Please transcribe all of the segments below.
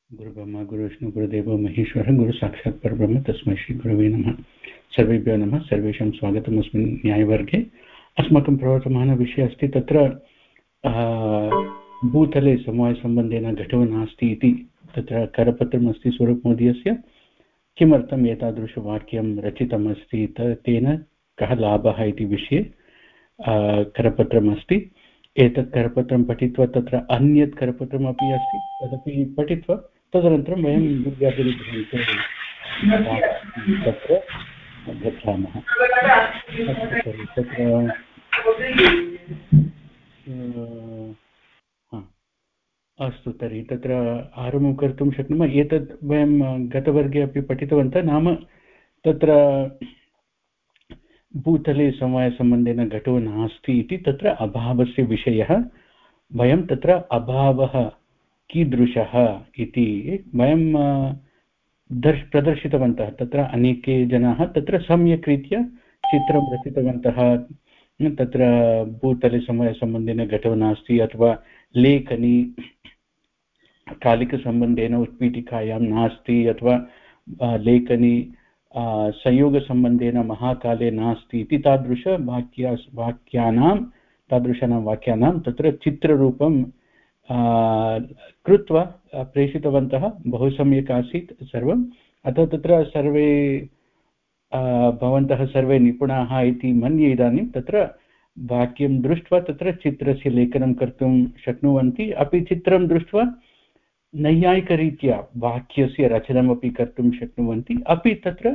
गुरुब्रह्मा गुरुविष्णु गुरुदेवो महेश्वरः गुरु साक्षात् परब्रह्म तस्मै श्री गुरवे नमः। सर्वेभ्यो नमः। सर्वेषां स्वागतम् अस्मिन् न्यायवर्गे। अस्माकं प्रवर्तमानः विषयः अस्ति तत्र भूतले समवायसम्बन्धेन घटो नास्ति इति तत्र करपत्रमस्ति स्वरूपमहोदयस्य। किमर्थम् एतादृशवाक्यं रचितमस्ति तेन कः लाभः इति विषये करपत्रमस्ति। एतत् करपत्रं पठित्वा तत्र अन्यत् करपत्रमपि अस्ति तदपि पठित्वा तदनन्तरं वयं विद्याधरीग्रन्थे तत्र गच्छामः। तत्र अस्तु तर्हि तत्र आरम्भं कर्तुं शक्नुमः। एतत् वयं गतवर्गे अपि पठितवन्तः। नाम तत्र भूतले समवायसम्बन्धेन घटो नास्ति इति तत्र अभावस्य विषयः। वयं तत्र अभावः कीदृशः इति वयं प्रदर्शितवन्तः। तत्र अनेके जनाः तत्र सम्यक् रीत्या चित्रं रचितवन्तः। तत्र भूतले समवायसम्बन्धेन घटो नास्ति अथवा लेखनी कालिकसम्बन्धेन उत्पीठिकायां नास्ति अथवा लेखनी संयोगसम्बन्धेन महाकाले नास्ति इति तादृशानां वाक्यानां तत्र चित्ररूपं कृत्वा प्रेषितवन्तः। बहु सम्यक् आसीत् सर्वम्। अतः तत्र सर्वे भवन्तः सर्वे निपुणाः इति मन्ये। इदानीं तत्र वाक्यं दृष्ट्वा तत्र चित्रस्य लेखनं कर्तुं शक्नुवन्ति। अपि चित्रं दृष्ट्वा नैयायिकरीत्या वाक्यस्य रचनमपि कर्तुं शक्नुवन्ति। अपि तत्र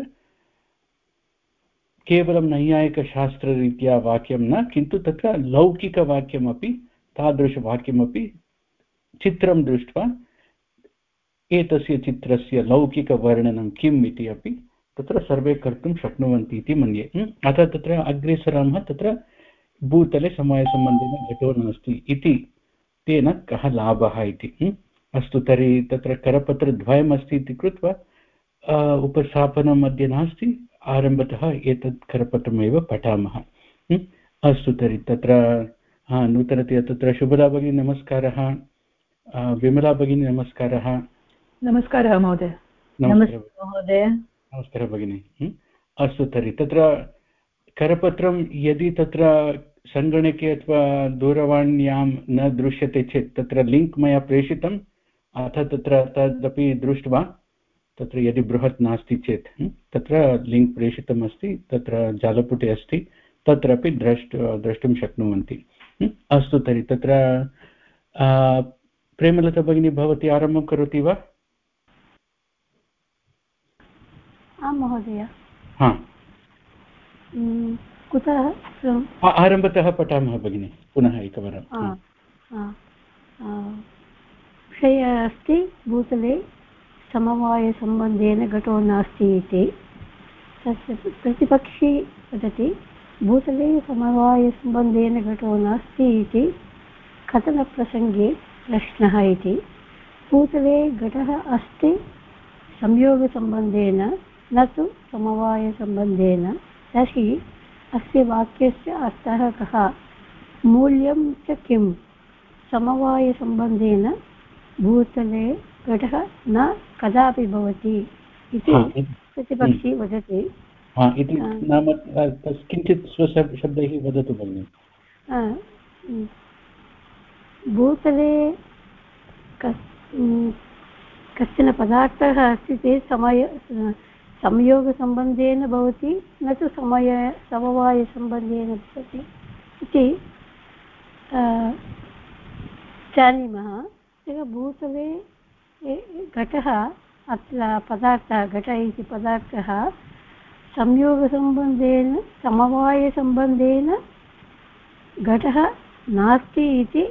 केवलं नैयायिकशास्त्ररीत्या वाक्यं न, किन्तु तत्र लौकिकवाक्यमपि तादृशवाक्यमपि चित्रं दृष्ट्वा एतस्य चित्रस्य लौकिकवर्णनं किम् इति अपि तत्र सर्वे कर्तुं शक्नुवन्ति इति मन्ये। अतः तत्र अग्रे सरामः। तत्र भूतले समवायसम्बन्धेन घटो नास्ति इति तेन कः लाभः इति। अस्तु तर्हि तत्र करपत्रद्वयमस्ति इति कृत्वा उपस्थापनं मध्ये नास्ति। आरम्भतः एतत् करपत्रमेव पठामः। अस्तु तर्हि तत्र नूतनतया तत्र शुभदा भगिनी नमस्कारः। विमला भगिनी नमस्कारः। नमस्कारः महोदय। नमस्कारः भगिनी। अस्तु तर्हि तत्र करपत्रं यदि तत्र सङ्गणके अथवा दूरवाण्यां न दृश्यते चेत् तत्र लिङ्क् मया प्रेषितम्। अथ तत्र तदपि दृष्ट्वा तत्र यदि बृहत् नास्ति चेत् तत्र लिङ्क् प्रेषितमस्ति, तत्र जालपुटे अस्ति, तत्रापि द्रष्टुं शक्नुवन्ति। अस्तु तर्हि तत्र प्रेमलता भगिनी भवती आरम्भं करोति वा? आं महोदय। कुतः आरम्भतः पठामः भगिनी पुनः एकवारं। विषयः अस्ति भूतले समवायसम्बन्धेन घटो नास्ति इति। तस्य प्रतिपक्षी वदति भूतले समवायसम्बन्धेन घटो नास्ति इति कथनप्रसङ्गे प्रश्नः इति। भूतले घटः अस्ति संयोगसम्बन्धेन न तु समवायसम्बन्धेन। तर्हि अस्य वाक्यस्य अर्थः कः? मूल्यं च किं? समवायसम्बन्धेन भूतले घटः न कदापि भवति इति प्रतिपक्षी वदति। नाम किञ्चित् स्वशब्दैः वदतु भगिनि। भूतले कश्चन पदार्थः अस्ति चेत् संयोगसम्बन्धेन भवति, न तु समवायसम्बन्धेन भवति इति जानीमः। भूतले घटः, अत्र पदार्थः घट इति पदार्थः संयोगसम्बन्धेन समवायसम्बन्धेन घटः नास्ति इति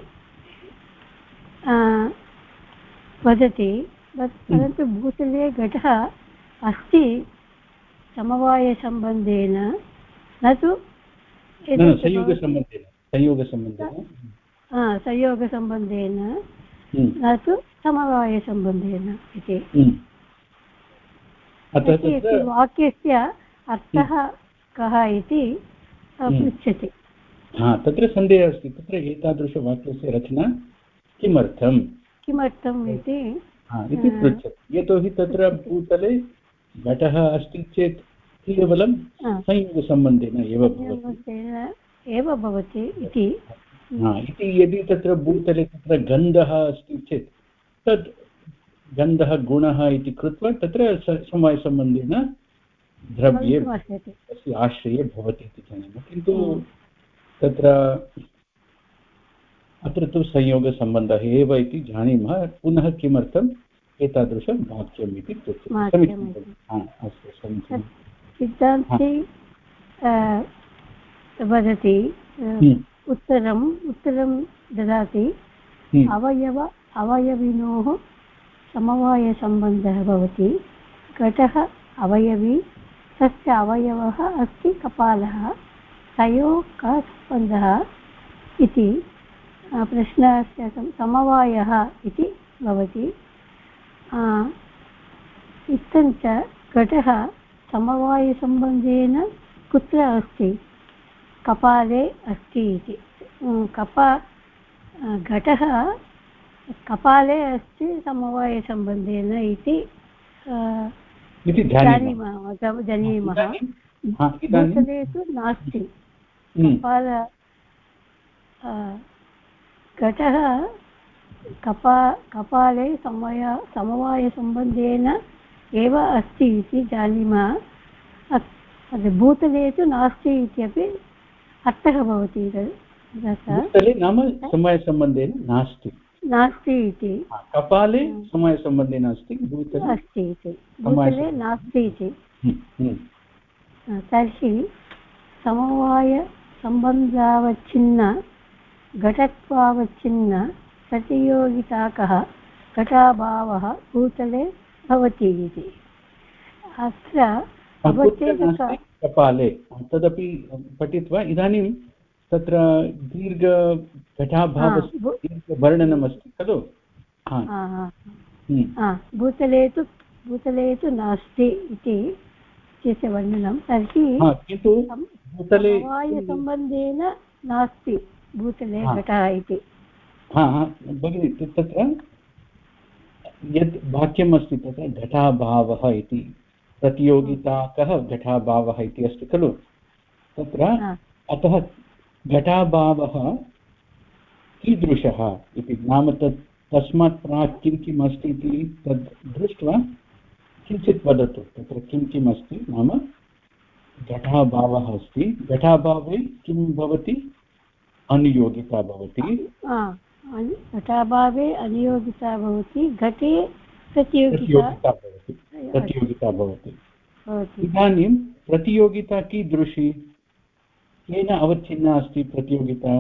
वदति। परन्तु भूतले घटः अस्ति समवायसम्बन्धेन न तु संयोगसम्बन्धेन न तु समवायसम्बन्धेन इति। वाक्यस्य अर्थः कः इति पृच्छति। तत्र सन्देहः अस्ति। तत्र एतादृशवाक्यस्य रचना किमर्थम् इति इति पृच्छति यतोहि तत्र भूतले घटः अस्ति चेत् केवलं संयोगसम्बन्धेन एव भवति इति यदि तत्र भूतले तत्र गन्धः अस्ति चेत् तद् गन्धः गुणः इति कृत्वा तत्र समवायसम्बन्धेन द्रव्ये तस्य आश्रये भवति इति जानीमः किन्तु तत्र अत्र तु संयोगसम्बन्धः एव इति जानीमः पुनः किमर्थम् एतादृशं वाक्यम् इति सिद्धान्ते वदति उत्तरं ददाति अवयविनोः समवायसम्बन्धः भवति घटः अवयवी तस्य अवयवः अस्ति कपालः तयोः कः सम्बन्धः इति प्रश्नस्य समवायः इति भवति इत्थञ्च घटः समवायसम्बन्धेन कुत्र अस्ति कपाले अस्ति इति घटः कपाले अस्ति समवायसम्बन्धेन इति जानीमः भूतले तु नास्ति कपाल घटः कपाले समवायसम्बन्धेन एव अस्ति इति जानीमः भूतले तु नास्ति इत्यपि अर्थः भवति भूतले नाम समवायसम्बन्धेन नास्ति इति कपाले समवायसम्बन्धेन अस्ति भूतले अस्ति इति भूतले नास्ति इति तर्हि समवायसम्बन्धावच्छिन्न घटत्वावच्छिन्न प्रतियोगिताकः घटाभावः भूतले भवति इति अत्र कपाले तदपि पठित्वा इदानीं तत्र दीर्घघटाभावस्य दीर्घवर्णनमस्ति खलु भूतले तु नास्ति इति इत्यस्य वर्णनं तर्हि किन्तु समवायसम्बन्धेन नास्ति भूतले घटः इति भगिनि तत्र यत् वाक्यमस्ति तत्र घटाभावः इति प्रतियोगिताकः घटाभावः इति अस्ति खलु तत्र अतः घटाभावः कीदृशः इति नाम तस्मात् प्राक् किम् अस्ति इति तद् दृष्ट्वा किञ्चित् वदतु तत्र किम् अस्ति नाम घटाभावः अस्ति घटाभावे किं भवति अनियोगिता भवति घटाभावे अनियोगिता भवति घटे प्रतियोगिता भवति इदानीं प्रतियोगिता कीदृशी केन अवच्छिन्ना अस्ति प्रतियोगिता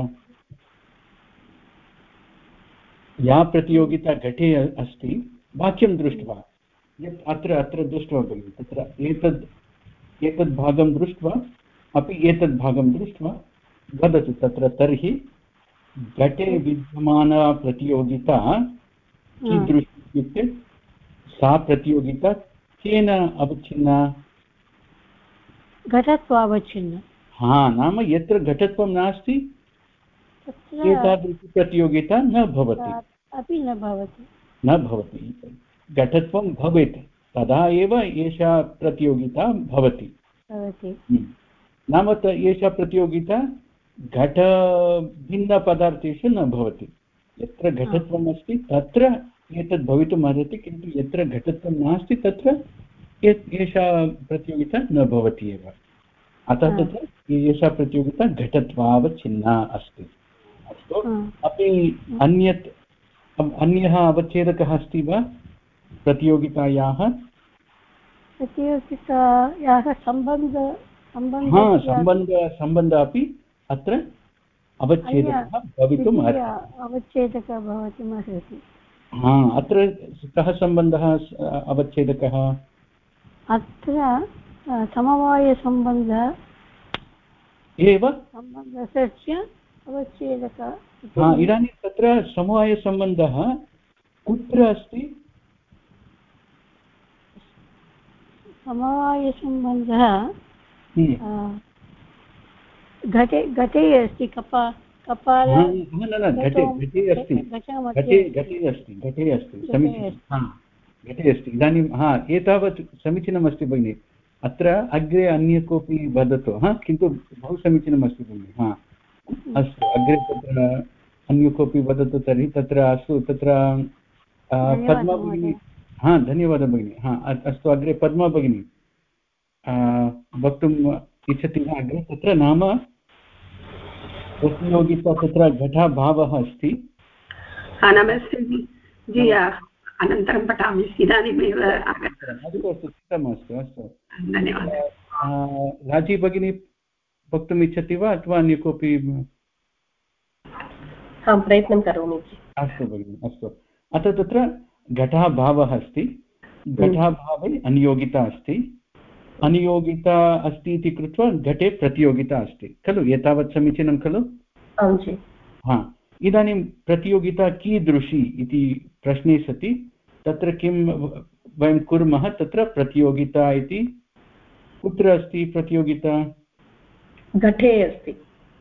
या प्रतियोगिता घटे अस्ति वाक्यं दृष्ट्वा यत् अत्र दृष्ट्वा भगिनि तत्र एतद् भागं दृष्ट्वा अपि एतद् भागं दृष्ट्वा वदतु तत्र तर्हि घटे विद्यमाना प्रतियोगिता कीदृशी इत्युक्ते सा प्रतियोगिता केन अवच्छिन्ना घटत्वावच्छिन्ना नाम यत्र घटत्वं नास्ति एतादृशी प्रतियोगिता न भवति घटत्वं भवेत् तदा एव एषा प्रतियोगिता भवति नाम एषा प्रतियोगिता घटभिन्नपदार्थेषु न भवति यत्र घटत्वम् अस्ति तत्र एतद् भवितुम् अर्हति किन्तु यत्र घटत्वं नास्ति तत्र एषा प्रतियोगिता न भवति एव अतः तत्र एषा प्रतियोगिता घटत्वावच्छिन्ना अस्ति अस्तु अपि अन्यः अवच्छेदकः अस्ति वा प्रतियोगितायाः सम्बन्ध अपि अत्र अवच्छेदकः भवितुम् अर्हति अत्र कः सम्बन्धः अवच्छेदकः अत्र समवायसम्बन्धः एव सम्बन्धस्य अवच्छेदकः इदानीं तत्र समवायसम्बन्धः कुत्र अस्ति समवायसम्बन्धः घटे अस्ति घटे अस्ति समीचीनं घटे अस्ति इदानीं एतावत् समीचीनमस्ति भगिनि अत्र अग्रे अन्य कोऽपि वदतु किन्तु बहु समीचीनमस्ति भगिनि अस्तु अग्रे तत्र अन्य कोऽपि वदतु तर्हि तत्र अस्तु तत्र पद्मा भगिनी धन्यवादः भगिनि अस्तु अग्रे पद्मा भगिनी वक्तुम् इच्छति वा अग्रे तत्र नाम प्रतियोगिता तत्र घटाभावः अस्ति नमस्ते जी अनन्तरं पठामि इदानीमेव अस्तु अस्तु चिन्ता मास्तु अस्तु धन्यवादः राजी भगिनी वक्तुम् इच्छति वा अथवा अन्य कोऽपि प्रयत्नं करोमि अस्तु भगिनि अस्तु अतः तत्र घटाभावः अस्ति घटाभावे अनियोगिता अस्ति अनियोगिता अस्ति इति कृत्वा घटे प्रतियोगिता अस्ति खलु एतावत् समीचीनं खलु इदानीं प्रतियोगिता कीदृशी इति प्रश्ने सति तत्र किं वयं कुर्मः तत्र प्रतियोगिता इति कुत्र अस्ति प्रतियोगिता घटे अस्ति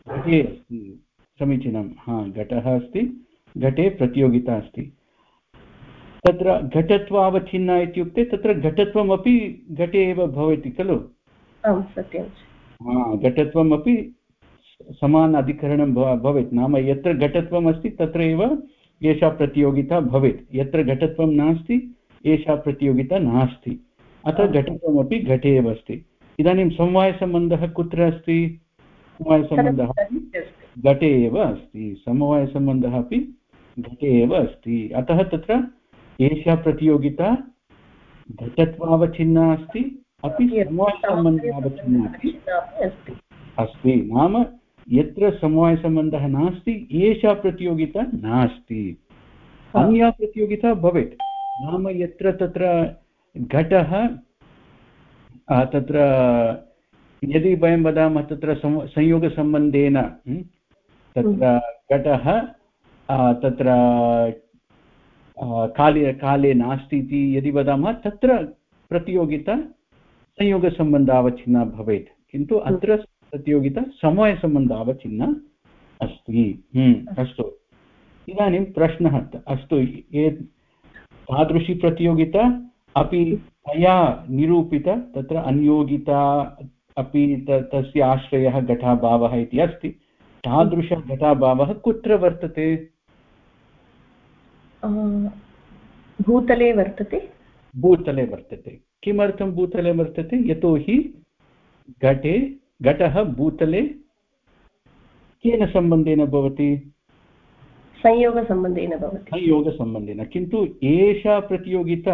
समीचीनं घटः अस्ति घटे प्रतियोगिता अस्ति तत्र घटत्वावच्छिन्ना इत्युक्ते तत्र घटत्वमपि घटे एव भवति खलु सत्यं घटत्वमपि समान अधिकरणं भवेत् नाम यत्र घटत्वम् अस्ति तत्र एव एषा प्रतियोगिता भवेत् यत्र घटत्वं नास्ति एषा प्रतियोगिता नास्ति अतः घटत्वमपि घटे एव अस्ति इदानीं समवायसम्बन्धः कुत्र अस्ति समवायसम्बन्धः घटे एव अस्ति समवायसम्बन्धः अपि घटे एव अस्ति अतः तत्र एषा प्रतियोगिता घटत्वावच्छिन्ना अस्ति अपि समवायसम्बन्धावच्छिन्ना अपि अस्ति नाम यत्र समवायसम्बन्धः नास्ति एषा प्रतियोगिता नास्ति अन्या प्रतियोगिता भवेत् नाम यत्र तत्र घटः तत्र यदि वयं वदामः तत्र संयोगसम्बन्धेन तत्र घटः तत्र काले नास्ति इति यदि वदामः तत्र प्रतियोगिता संयोगसम्बन्धावच्छिन्ना भवेत् किन्तु अत्र प्रतियोगिता समवायसम्बन्धावच्छिन्ना अस्ति अस्तु इदानीं प्रश्नः अस्तु तादृशी प्रतियोगिता अपि तया निरूपिता तत्र अनियोगिता अपि तस्य आश्रयः घटाभावः इति अस्ति तादृशः घटाभावः कुत्र वर्तते भूतले वर्तते किमर्थं भूतले वर्तते यतोहि घटः भूतले केन सम्बन्धेन भवति संयोगसम्बन्धेन किन्तु एषा प्रतियोगिता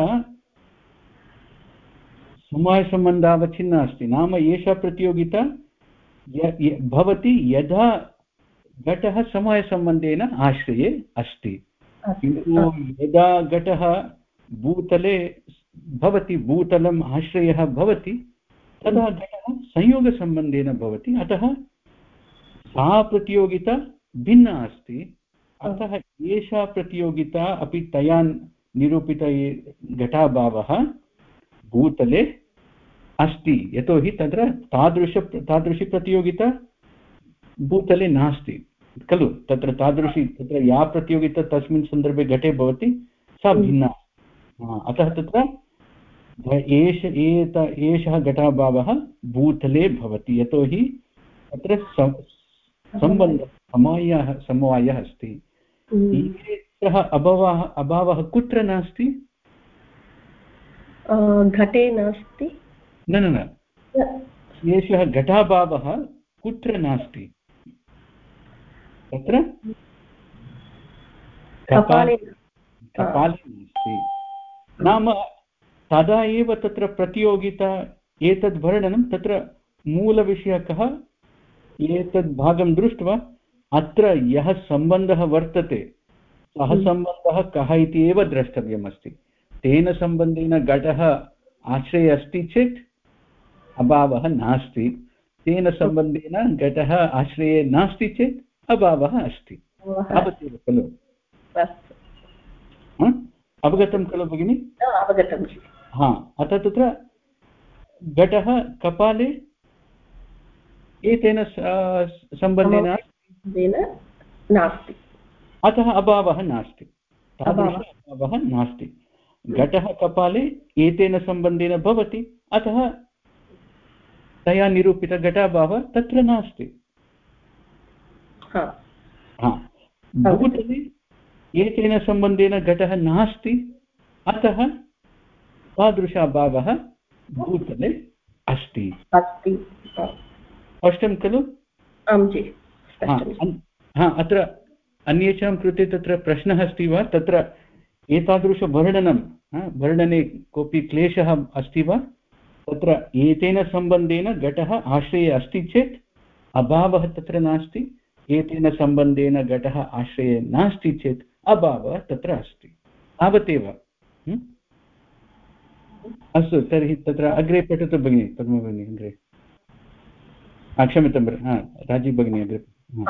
समवायसम्बन्धावच्छिन्ना अस्ति नाम एषा प्रतियोगिता भवति यदा घटः समवायसम्बन्धेन आश्रये अस्ति किन्तु यदा घटः भूतले भवति भूतलम् आश्रयः भवति तदा घटः संयोगसम्बन्धेन भवति अतः सा प्रतियोगिता भिन्ना अस्ति अतः एषा प्रतियोगिता अपि तया निरूपित घटाभावः भूतले अस्ति यतोहि तत्र तादृशी प्रतियोगिता भूतले नास्ति खलु तत्र तत्र या प्रतियोगिता तस्मिन् सन्दर्भे घटे भवति सा भिन्ना अतः तत्र एषः घटाभावः भूतले भवति यतोहि तत्र समवायः अस्ति एषः अभावः कुत्र नास्ति घटे नास्ति न एषः घटाभावः कुत्र नास्ति तत्र कपाले नास्ति नाम तदा एव तत्र प्रतियोगिता एतद् वर्णनं तत्र मूलविषयः कः एतद् भागं दृष्ट्वा अत्र यः सम्बन्धः वर्तते सः सम्बन्धः कः इति एव द्रष्टव्यमस्ति तेन सम्बन्धेन घटः आश्रये अस्ति चेत् अभावः नास्ति तेन सम्बन्धेन घटः आश्रये नास्ति चेत् अभावः अस्ति तावदेव खलु अवगतं खलु भगिनि अवगतं अतः तत्र घटः कपाले एतेन सम्बन्धेन नास्ति अतः अभावः नास्ति तादृशः अभावः नास्ति घटः कपाले एतेन सम्बन्धेन भवति, अतः तया निरूपितघटाभावः तत्र नास्ति। भूतले एतेन सम्बन्धेन घटः नास्ति, अतः तादृशाभावः भूतले अस्ति। स्पष्टं खलु? आं जी। अत्र अन्येषां कृते तत्र प्रश्नः अस्ति वा? तत्र एतादृशवर्णनं वर्णने कोऽपि क्लेशः अस्ति वा? तत्र एतेन सम्बन्धेन घटः आश्रये अस्ति चेत् अभावः तत्र नास्ति, एतेन सम्बन्धेन घटः आश्रये नास्ति चेत् अभावः तत्र अस्ति, तावदेव। अस्तु, तर्हि तत्र अग्रे पठतु भगिनी, पद्मा भगिनी अग्रे। क्षम्यतां, राजीव भगिनी अग्रे।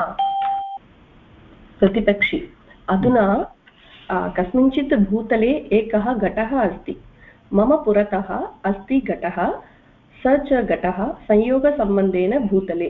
प्रतिपक्षी, अधुना कस्मिंश्चित् भूतले एकः घटः अस्ति, मम पुरतः अस्ति घटः, स च घटः संयोगसम्बन्धेन भूतले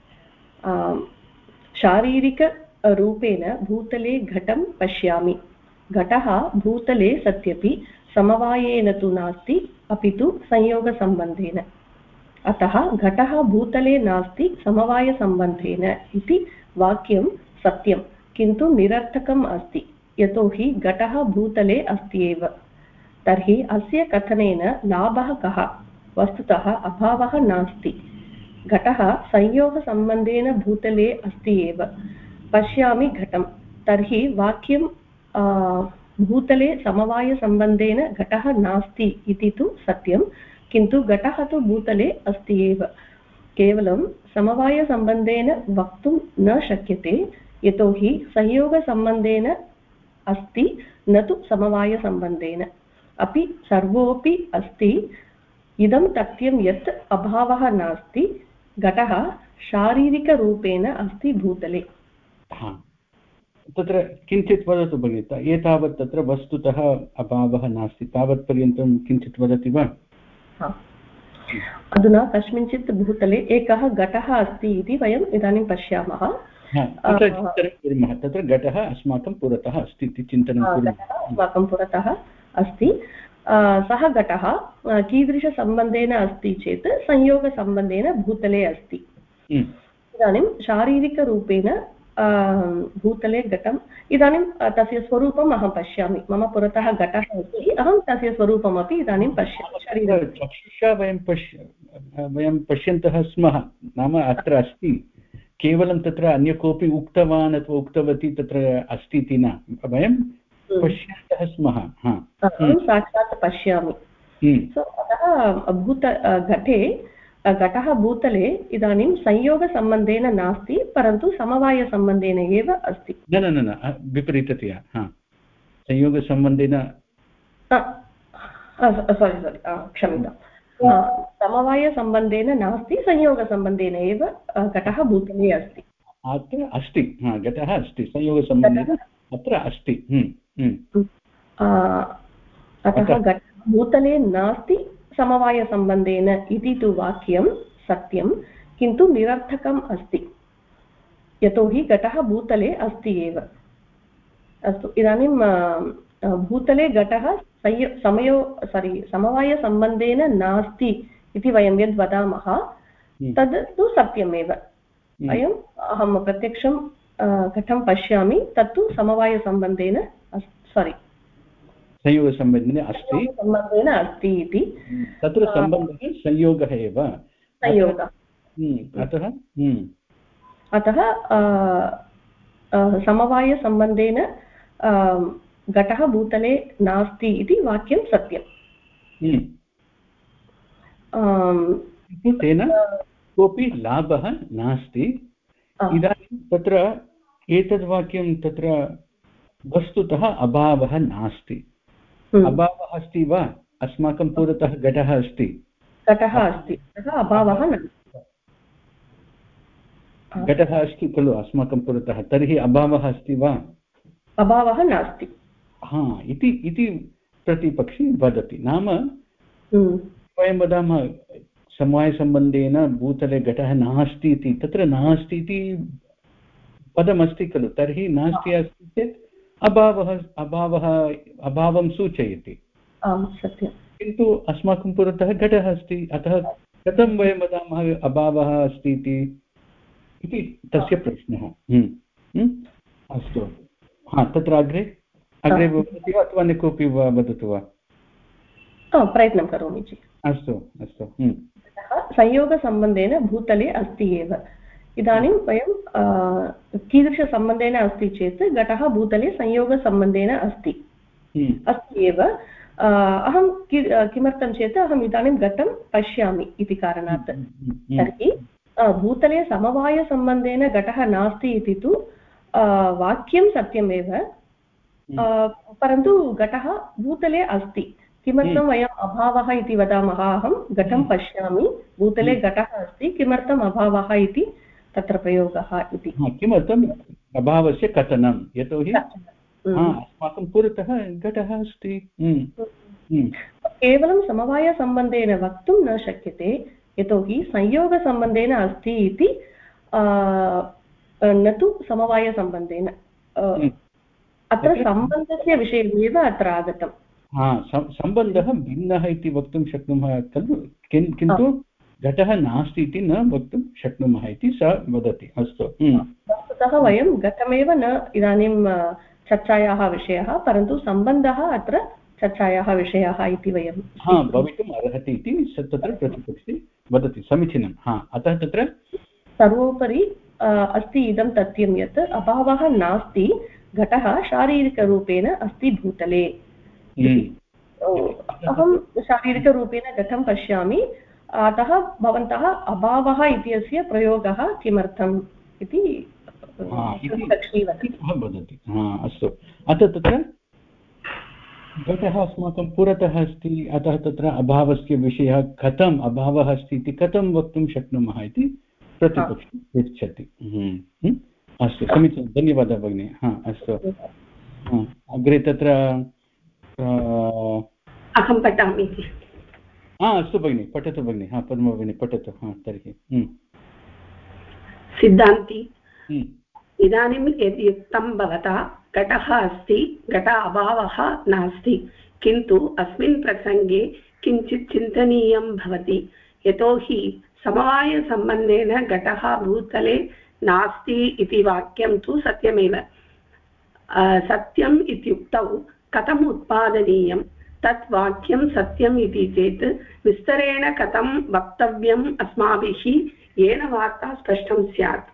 शारीरिकरूपेण भूतले घटं पश्यामि। घटः भूतले सत्यपि समवायेन तु नास्ति, अपि तु संयोगसम्बन्धेन। अतः घटः भूतले नास्ति समवायसम्बन्धेन इति वाक्यं सत्यं, किन्तु निरर्थकम् अस्ति, यतोहि घटः भूतले अस्ति एव। तर्हि अस्य कथनेन लाभः कः? वस्तुतः अभावः नास्ति। घटः संयोगसम्बन्धेन भूतले अस्ति एव। पश्यामि घटं, तर्हि वाक्यं भूतले समवायसम्बन्धेन घटः नास्ति इति तु सत्यं, किन्तु घटः तु भूतले अस्ति एव। केवलं समवायसम्बन्धेन वक्तुं न शक्यते, यतोहि संयोगसम्बन्धेन अस्ति, न तु समवायसम्बन्धेन। अपि सर्वोऽपि अस्ति। इदं तथ्यं यत् अभावः नास्ति, घटः शारीरिकरूपेण अस्ति भूतले। तत्र किञ्चित् वदतु भगिनी, एतावत् तत्र वस्तुतः अभावः नास्ति तावत्पर्यन्तं किञ्चित् वदति वा? अधुना कस्मिंश्चित् भूतले एकः घटः अस्ति इति वयम् इदानीं पश्यामः। कुर्मः, तत्र घटः अस्माकं पुरतः अस्ति इति चिन्तनं कुर्मः। अस्माकं पुरतः अस्ति, सः घटः कीदृशसम्बन्धेन अस्ति चेत् संयोगसम्बन्धेन भूतले अस्ति। इदानीं शारीरिकरूपेण भूतले घटम्, इदानीं तस्य स्वरूपम् अहं पश्यामि। मम पुरतः घटः अस्ति, अहं तस्य स्वरूपमपि इदानीं पश्यामि। चक्षुषा वयं पश्यन्तः स्मः, नाम अत्र अस्ति, केवलं तत्र अन्य कोऽपि उक्तवान् अथवा उक्तवती तत्र अस्ति इति न, वयं पश्यन्तः स्मः। साक्षात् पश्यामि। अतः घटः भूतले इदानीं संयोगसम्बन्धेन नास्ति, परन्तु समवायसम्बन्धेन एव अस्ति। न विपरीततया संयोगसम्बन्धेन, क्षम्यतां, समवायसम्बन्धेन नास्ति, संयोगसम्बन्धेन एव घटः भूतले अस्ति। अत्र अस्ति, घटः अस्ति, संयोगसम्बन्धेन अत्र अस्ति। अतः घटः भूतले नास्ति समवायसम्बन्धेन इति तु वाक्यं सत्यं, किन्तु निरर्थकम् अस्ति, यतोहि घटः भूतले अस्ति एव। अस्तु, इदानीं भूतले घटः समवायसम्बन्धेन नास्ति इति वयं यद् वदामः तद् तु सत्यमेव। अहं प्रत्यक्षं घटं पश्यामि, तत्तु समवायसम्बन्धेन संयोगसम्बन्धेन अस्ति इति। तत्र सम्बन्धः संयोगः एव। अतः समवायसम्बन्धेन घटः भूतले नास्ति इति वाक्यं सत्यम्। तेन कोऽपि लाभः नास्ति। इदानीं तत्र एतद् वाक्यं तत्र वस्तुतः अभावः नास्ति। अभावः अस्ति वा? अस्माकं पुरतः घटः अस्ति, अभावः नास्ति। घटः अस्ति खलु अस्माकं पुरतः, तर्हि अभावः अस्ति वा? अभावः नास्ति इति प्रतिपक्षी वदति। नाम वयं वदामः समवायसम्बन्धेन भूतले घटः नास्ति इति, तत्र नास्ति इति पदमस्ति खलु, तर्हि नास्ति अस्ति चेत् अभावं सूचयति। आम् सत्यं। किन्तु अस्माकं पुरतः घटः अस्ति, अतः कथं वयं वदामः अभावः अस्ति इति तस्य प्रश्नः। अस्तु, हा तत्र अग्रे वदति वा अथवा अन्य कोऽपि वदतु वा? प्रयत्नं करोमि जि। अस्तु अस्तु। संयोगसम्बन्धेन भूतले अस्ति एव। इदानीं वयं कीदृशसम्बन्धेन अस्ति चेत् घटः भूतले संयोगसम्बन्धेन अस्ति एव। अहं किमर्थं चेत् अहम् इदानीं घटं पश्यामि इति कारणात्। तर्हि भूतले समवायसम्बन्धेन घटः नास्ति इति तु वाक्यं सत्यमेव, परन्तु घटः भूतले अस्ति। किमर्थं वयम् अभावः इति वदामः? अहं घटं पश्यामि, भूतले घटः अस्ति, किमर्थम् अभावः इति तत्र प्रयोगः इति। किमर्थम् अभावस्य कथनं? यतोहि अस्माकं पुरतः घटः अस्ति। केवलं समवायसम्बन्धेन वक्तुं न शक्यते, यतोहि संयोगसम्बन्धेन अस्ति इति न तु समवायसम्बन्धेन। अत्र सम्बन्धस्य विषयमेव अत्र आगतम्। सम्बन्धः भिन्नः इति वक्तुं शक्नुमः खलु, किन्तु घटः नास्ति इति न वक्तुं शक्नुमः इति सः वदति। अस्तु, वस्तुतः वयं घटमेव न इदानीं चर्चायाः विषयः, परन्तु सम्बन्धः अत्र चर्चायाः विषयः इति वयं भवितुम् अर्हति इति तत्र प्रतिपक्षी वदति। समीचीनं। अतः तत्र सर्वोपरि अस्ति इदं तथ्यं यत् अभावः नास्ति, घटः शारीरिकरूपेण अस्ति भूतले। अहं शारीरिकरूपेण घटं पश्यामि, अतः भवन्तः अभावः इत्यस्य प्रयोगः किमर्थम् इति वदति। अस्तु, अतः तत्र घटः अस्माकं पुरतः अस्ति, अतः तत्र अभावस्य विषयः कथम् अभावः अस्ति इति कथं वक्तुं शक्नुमः इति प्रतिपक्षी पृच्छति। अस्तु, समीचीनं, धन्यवादः भगिनी। अस्तु, अग्रे तत्र अहं पठामि। अस्तु भगिनी, पठतु भगिनी। पद्मा भगिनी पठतु। तर्हि सिद्धान्ती, इदानीं यद्युक्तं भवता घटः अस्ति, घट अभावः नास्ति, किन्तु अस्मिन् प्रसङ्गे किञ्चित् चिन्तनीयं भवति, यतोहि समवायसम्बन्धेन घटः भूतले नास्ति इति वाक्यं तु सत्यमेव। सत्यम् इत्युक्तौ कथम् उत्पादनीयं? तत् वाक्यं सत्यम् इति चेत् विस्तरेण कथं वक्तव्यम् अस्माभिः, येन वार्ता स्पष्टं स्यात्।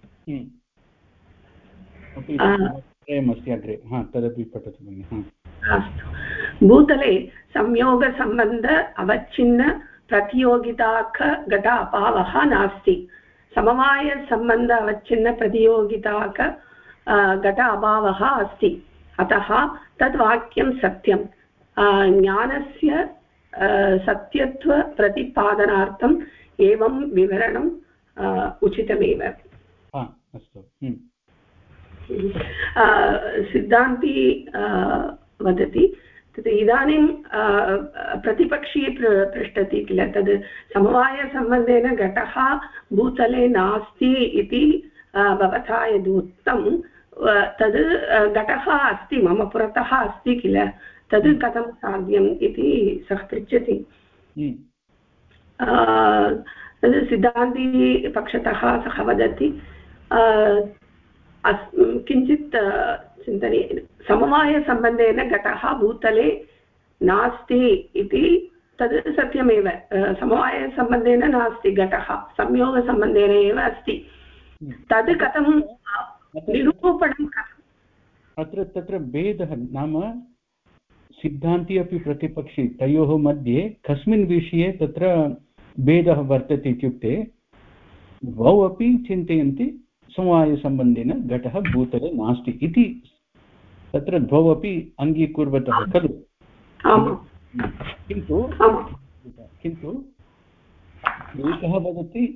तदपि पठतु भगिनि। अस्तु, भूतले संयोगसम्बन्ध अवच्छिन्न प्रतियोगिताख घट अभावः नास्ति। समवायसम्बन्ध अवच्छिन्न प्रतियोगिताख घट अभावः अस्ति, अतः तद् वाक्यं सत्यं। ज्ञानस्य सत्यत्व प्रतिपादनार्थम् एवं विवरणम् उचितमेव। अस्तु, सिद्धान्ती वदति तत् इदानीं प्रतिपक्षी पृच्छति किल, तद् समवायसम्बन्धेन घटः भूतले नास्ति इति भवता यदुक्तं, तद् घटः अस्ति, मम पुरतः अस्ति किल, तद् कथं साध्यम् इति सः पृच्छति। तद् सिद्धान्ती पक्षतः सः वदति किञ्चित् चिन्तनीय, समवायसम्बन्धेन घटः भूतले नास्ति इति तद् सत्यमेव। समवायसम्बन्धेन नास्ति घटः, संयोगसम्बन्धेन एव अस्ति, तद् कथं निरूपणं? तत्र भेदः नाम सिद्धान्ती अपि प्रतिपक्षी तयोः मध्ये कस्मिन् विषये तत्र भेदः वर्तते इत्युक्ते द्वौ अपि चिन्तयन्ति समवायसम्बन्धेन घटः भूतले नास्ति इति, तत्र द्वौ अपि अङ्गीकुर्वतः खलु। किन्तु एकः वदति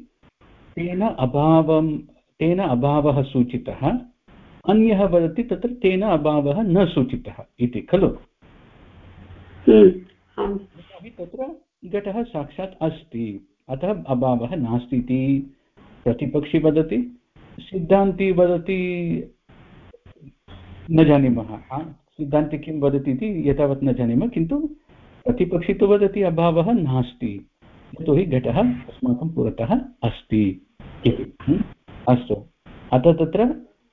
तेन अभावः सूचितः, अन्यः वदति तत्र तेन अभावः न सूचितः इति खलु। तत्र घटः साक्षात् अस्ति, अतः अभावः नास्ति इति प्रतिपक्षी वदति, सिद्धान्ती वदति न जानीमः। सिद्धान्ती किं वदति इति एतावत् न जानीमः, किन्तु प्रतिपक्षी तु वदति अभावः नास्ति, यतोहि घटः अस्माकं पुरतः अस्ति इति। अस्तु, अतः तत्र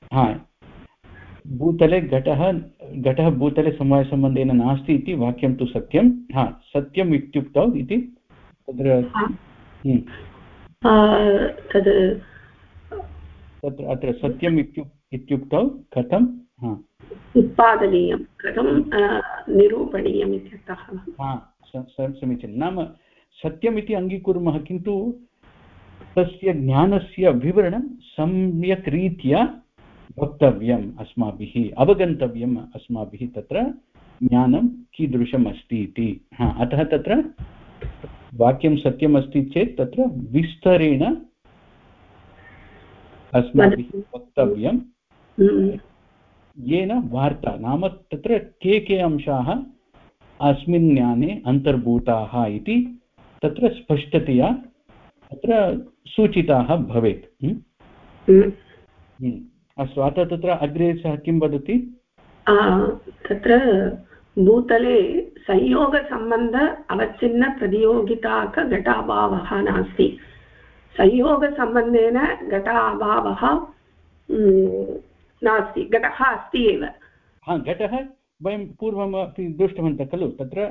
भूतले घटः भूतले समवायसम्बन्धेन नास्ति इति वाक्यं तु सत्यं। सत्यम् इत्युक्तौ इति तत्र तत्र अत्र सत्यम् इत्युक्तौ कथं उत्पादनीयं, कथं निरूपणीयम् इत्यर्थः। समीचीनं। नाम सत्यम् इति अङ्गीकुर्मः, किन्तु तस्य ज्ञानस्य विवरणं सम्यक् रीत्या वक्तव्यम् अस्माभिः, अवगन्तव्यम् अस्माभिः, तत्र ज्ञानं कीदृशम् अस्ति इति। अतः तत्र वाक्यं सत्यम् अस्ति चेत् तत्र विस्तरेण अस्माभिः वक्तव्यं, येन वार्ता, नाम तत्र के अंशाः अस्मिन् ज्ञाने अन्तर्भूताः इति तत्र स्पष्टतया तत्र सूचिताः भवेत्। अस्तु, अतः तत्र अग्रे सः किं वदति? तत्र भूतले संयोगसम्बन्ध अवच्छिन्न प्रतियोगिताक घटाभावः नास्ति। संयोगसम्बन्धेन घटाभावः नास्ति, घटः अस्ति एव। घटः वयं पूर्वमपि दृष्टवन्तः खलु, तत्र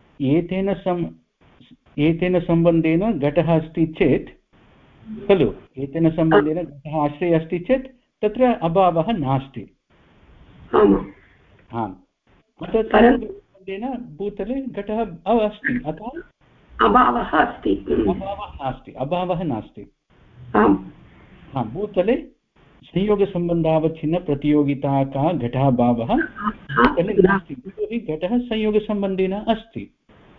एतेन सम्बन्धेन घटः अस्ति चेत् खलु, एतेन सम्बन्धेन घटः आश्रये अस्ति चेत् तत्र अभावः नास्ति। सम्बन्धेन भूतले घटः अस्ति, अतः अभावः अस्ति, अभावः नास्ति। भूतले संयोगसम्बन्धावच्छिन्न प्रतियोगिता का घटाभावः भूतले नास्ति, यतोहि घटः संयोगसम्बन्धेन अस्ति।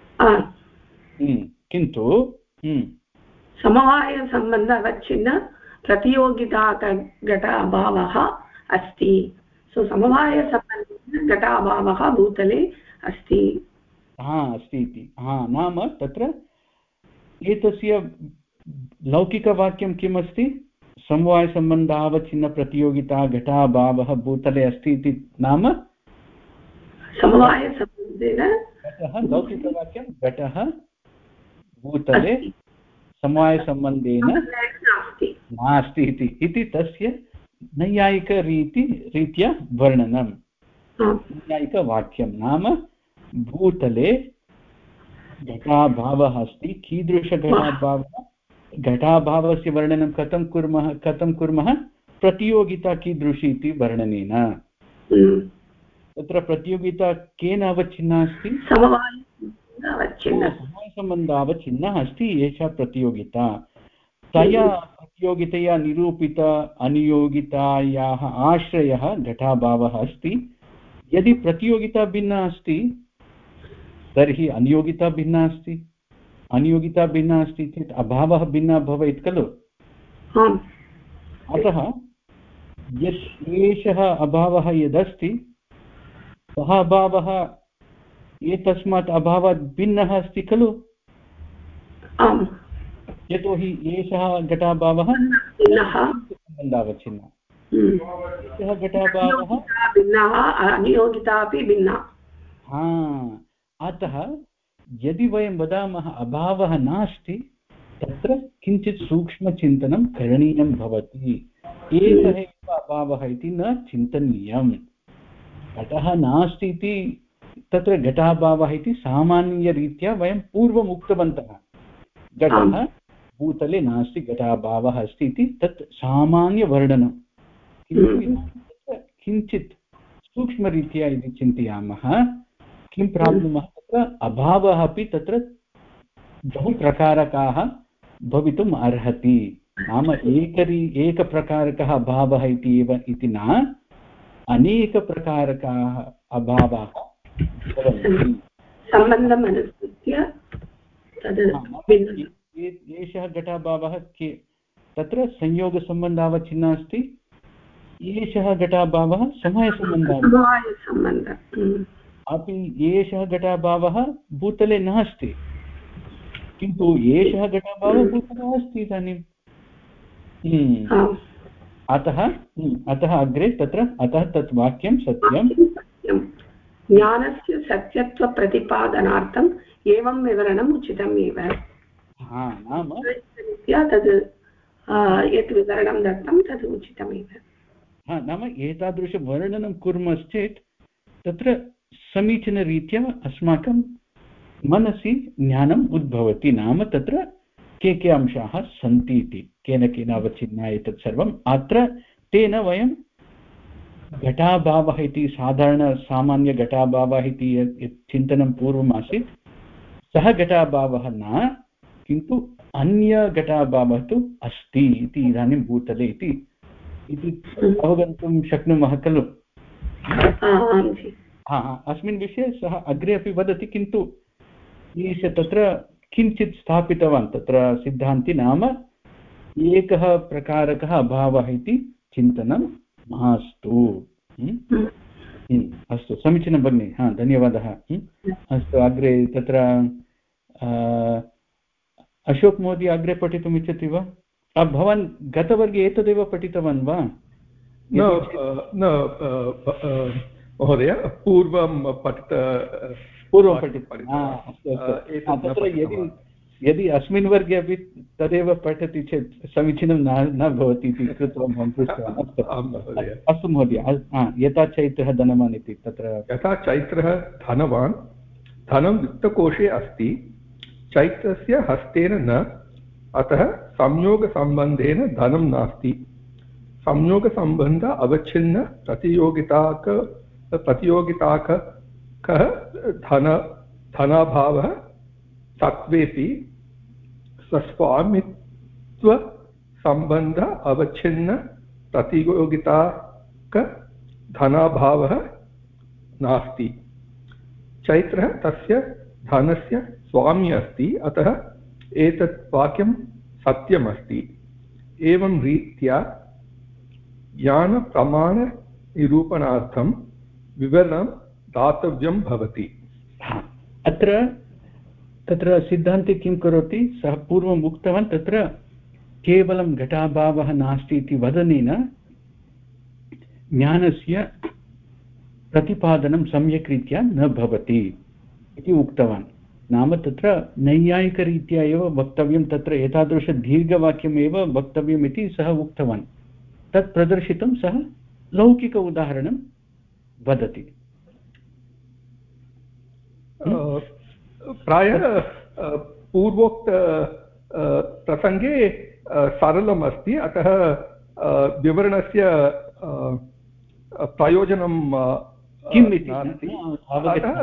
किन्तु समवायसम्बन्ध अवच्छिन्न प्रतियोगिता घटाभावः अस्ति। समवायसम्बन्धेन घटाभावः भूतले अस्ति अस्ति इति। नाम तत्र एतस्य लौकिकवाक्यं किम् अस्ति? समवायसम्बन्धावच्छिन्न प्रतियोगिता घटाभावः भूतले अस्ति इति नाम समवायसम्बन्धेन लौकिकवाक्यं घटः भूतले समवायसम्बन्धेन नास्ति इति तस्य नैयायिकरीत्या वर्णनं, नैयायिकवाक्यं। नाम भूतले घटाभावः अस्ति, कीदृशघटाभावः? घटाभावस्य वर्णनं कथं कुर्मः? प्रतियोगिता कीदृशी इति वर्णनेन। तत्र प्रतियोगिता केन अवच्छिन्ना अस्ति? समवायसम्बन्धावच्छिन्नः अस्ति एषा प्रतियोगिता। तया प्रतियोगितया निरूपित अनियोगितायाः आश्रयः घटाभावः अस्ति। यदि प्रतियोगिता भिन्ना अस्ति तर्हि अनियोगिता भिन्ना अस्ति, अनियोगिता भिन्ना अस्ति चेत् अभावः भिन्नः भवेत् खलु। अतः यत् एषः अभावः यदस्ति सः अभावः एतस्मात् अभावात् भिन्नः अस्ति खलु, यतोहि एषः घटाभावः सम्बन्धावच्छिन्नः, एषः घटाभावः भिन्नः, अनियोगिता अपि भिन्ना। अतः यदि वयं वदामः अभावः नास्ति, तत्र किञ्चित् सूक्ष्मचिन्तनं करणीयं भवति। एकः एव अभावः इति न चिन्तनीयं। घटः नास्ति इति तत्र घटाभावः इति सामान्यरीत्या वयं पूर्वम् उक्तवन्तः। घटः भूतले नास्ति, घटाभावः अस्ति इति तत् सामान्यवर्णनं। किञ्चित् सूक्ष्मरीत्या यदि चिन्तयामः किं प्राप्नुमः? तत्र अभावः अपि तत्र बहुप्रकारकाः भवितुम् अर्हति। नाम एकप्रकारकः अभावः इति एव इति न, अनेकप्रकारकाः अभावाः भवन्ति। सम्बन्धम् अनुसृत्य एषः घटाभावः तत्र संयोगसम्बन्धावच्छिन्नः अस्ति, एषः घटाभावः समवायसम्बन्धः अपि। एषः घटाभावः भूतले नास्ति, किन्तु एषः घटाभावः भूतले अस्ति इदानीम्। अतः अग्रे तत्र अतः तत् वाक्यं सत्यं। ज्ञानस्य सत्यत्वप्रतिपादनार्थं एवं विवरणम् उचितम् एव। नाम रीत्या तद् यत् विवरणं दत्तं तद् उचितमेव। नाम एतादृशवर्णनं कुर्मश्चेत् तत्र समीचीनरीत्या अस्माकं मनसि ज्ञानम् उद्भवति। नाम तत्र के के अंशाः सन्ति इति केन केन अवच्छिन्ना एतत् सर्वम् अत्र तेन वयं घटाभावः इति सामान्यघटाभावः इति यत् चिन्तनं पूर्वम् आसीत् सः घटाभावः न, किन्तु अन्यघटाभावः तु अस्ति इति इदानीं भूतले इति अवगन्तुं शक्नुमः खलु। अस्मिन् विषये सः अग्रे अपि वदति, किन्तु तत्र किञ्चित् स्थापितवान् तत्र सिद्धान्ति। नाम एकः प्रकारकः अभावः इति चिन्तनं मास्तु। अस्तु, समीचीनं भगिनि। धन्यवादः। अस्तु, अग्रे तत्र अशोक महोदय अग्रे पठितुम् इच्छति वा? भवान् गतवर्गे एतदेव पठितवान् वा? न महोदय, पूर्वं तत्र यदि अस्मिन् वर्गे अपि तदेव पठति चेत् समीचीनं न भवति इति कृत्वा अहं पृष्टवान्। अस्तु महोदय, यथा चैत्रः धनवान् इति तत्र यथा चैत्रः धनवान्, धनं वित्तकोशे अस्ति, चैत्रस्य हस्तेन न, अतः संयोगसम्बन्धेन धनं नास्ति। संयोगसम्बन्ध अवच्छिन्न प्रतियोगिताकः धनाभावः सत्त्वेपि स्वस्वामित्व संबंध अवच्छिन्न प्रतियोगिताक धनाभावः नास्ति। चैत्रः तस्य धनस्य स्वामी अस्ति, अतः एतत् वाक्यं सत्यमस्ति। एवं रीत्या ज्ञानप्रमाणनिरूपणार्थं विवरणं दातव्यं भवति। तत्र सिद्धान्ते किं करोति? सः पूर्वम् उक्तवान् तत्र केवलं घटाभावः नास्ति इति वदनेन ज्ञानस्य प्रतिपादनं सम्यक् रीत्या न भवति इति उक्तवान्। नाम तत्र नैयायिकरीत्या एव वक्तव्यं, तत्र एतादृशदीर्घवाक्यमेव वक्तव्यम् इति सः उक्तवान्। तत् प्रदर्शितं सः लौकिक उदाहरणं वदति। प्रायः पूर्वोक्त प्रसङ्गे सरलम् अस्ति, अतः विवरणस्य प्रयोजनं किम् इति अतः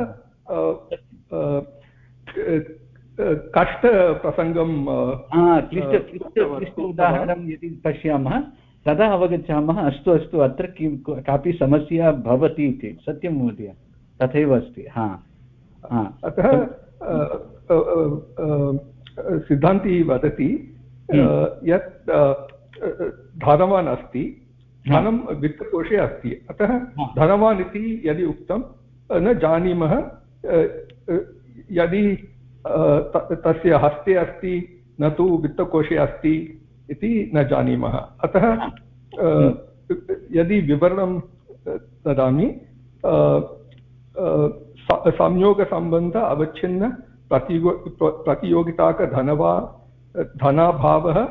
कष्टप्रसङ्गं क्लिष्ट उदाहरणं यदि पश्यामः तदा अवगच्छामः अस्तु अस्तु अत्र कापि समस्या भवति इति। सत्यं महोदय, तथैव अस्ति। अतः सिद्धान्ती वदति यत् धनवान् अस्ति, धनं वित्तकोशे अस्ति, अतः धनवान् इति यदि उक्तं न जानीमः यदि तस्य हस्ते अस्ति न तु वित्तकोशे अस्ति इति न जानीमः। अतः यदि विवरणं ददामि, संयोगसम्बन्ध अवच्छिन्न प्रतियोगिताक धनाभावः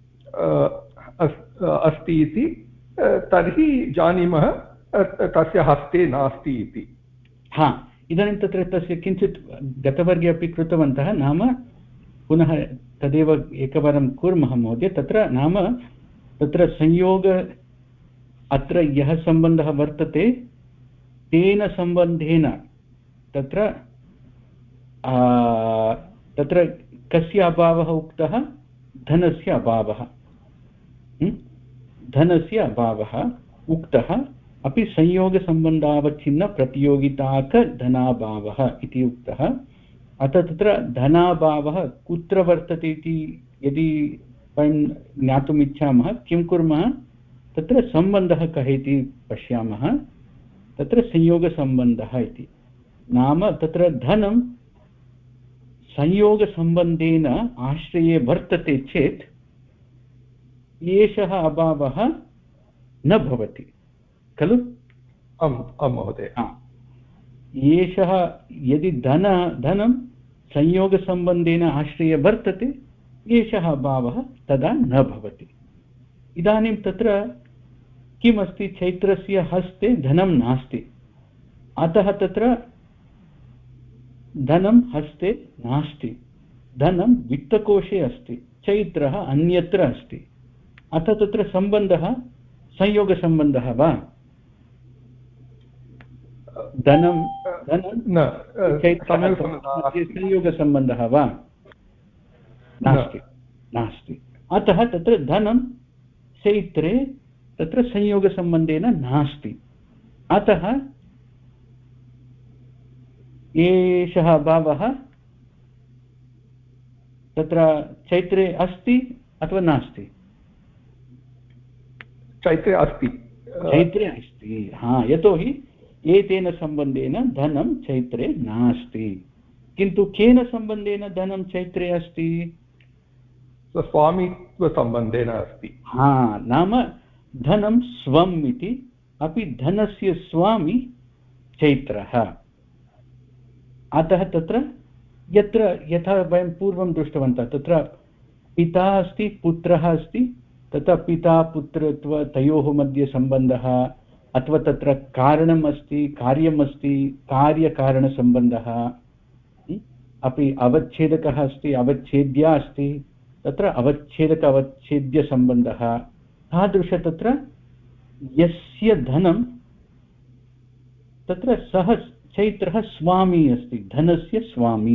अस्ति इति, तर्हि जानीमः तस्य हस्ते नास्ति इति। इदानीं तत्र तस्य किञ्चित् गतवर्गे अपि कृतवन्तः। नाम पुनः तदेव एकवारं कुर्मः महोदय। तत्र नाम तत्र संयोग अत्र यः सम्बन्धः वर्तते तेन सम्बन्धेन तत्र तत्र कस्य अभावः उक्तः? धनस्य अभावः। धनस्य अभावः उक्तः, अपि संयोगसम्बन्धावच्छिन्न प्रतियोगिताक धनाभावः इति उक्तः। अतः तत्र धनाभावः कुत्र वर्तते इति यदि वयं ज्ञातुम् इच्छामः, किं कुर्मः? तत्र सम्बन्धः कः इति पश्यामः। तत्र संयोगसम्बन्धः इति। नाम तत्र धनं संयोगसम्बन्धेन आश्रये वर्तते चेत् एषः अभावः न भवति खलु? आम् महोदय। एषः यदि धनं संयोगसम्बन्धेन आश्रये वर्तते एषः अभावः तदा न भवति। इदानीं तत्र किमस्ति, चैत्रस्य हस्ते धनं नास्ति, अतः तत्र धनं हस्ते नास्ति, धनं वित्तकोशे अस्ति, चैत्रः अन्यत्र अस्ति, अतः तत्र सम्बन्धः संयोगसम्बन्धः वा? धनं संयोगसम्बन्धः वा? नास्ति। अतः तत्र धनं चैत्रे तत्र संयोगसम्बन्धेन नास्ति, अतः एषः अभावः तत्र चैत्रे अस्ति अथवा नास्ति? चैत्रे अस्ति। यतोहि एतेन सम्बन्धेन धनं चैत्रे नास्ति। किन्तु केन सम्बन्धेन धनं चैत्रे अस्ति? स्वामित्वसम्बन्धेन अस्ति। नाम धनं स्वम् इति, अपि धनस्य स्वामी चैत्रः। अतः तत्र यथा वयं पूर्वं दृष्टवन्तः, तत्र पिता अस्ति, पुत्रः अस्ति, तथा पिता पुत्रत्व तयोः मध्ये सम्बन्धः, अथवा तत्र कारणम् अस्ति, कार्यम् अस्ति, कार्यकारणसम्बन्धः, अपि अवच्छेदकः अस्ति, अवच्छेद्या अस्ति, तत्र अवच्छेदक अवच्छेद्यसम्बन्धः। तादृश तत्र यस्य धनं तत्र सः चैत्रः स्वामी अस्ति, धनस्य स्वामी,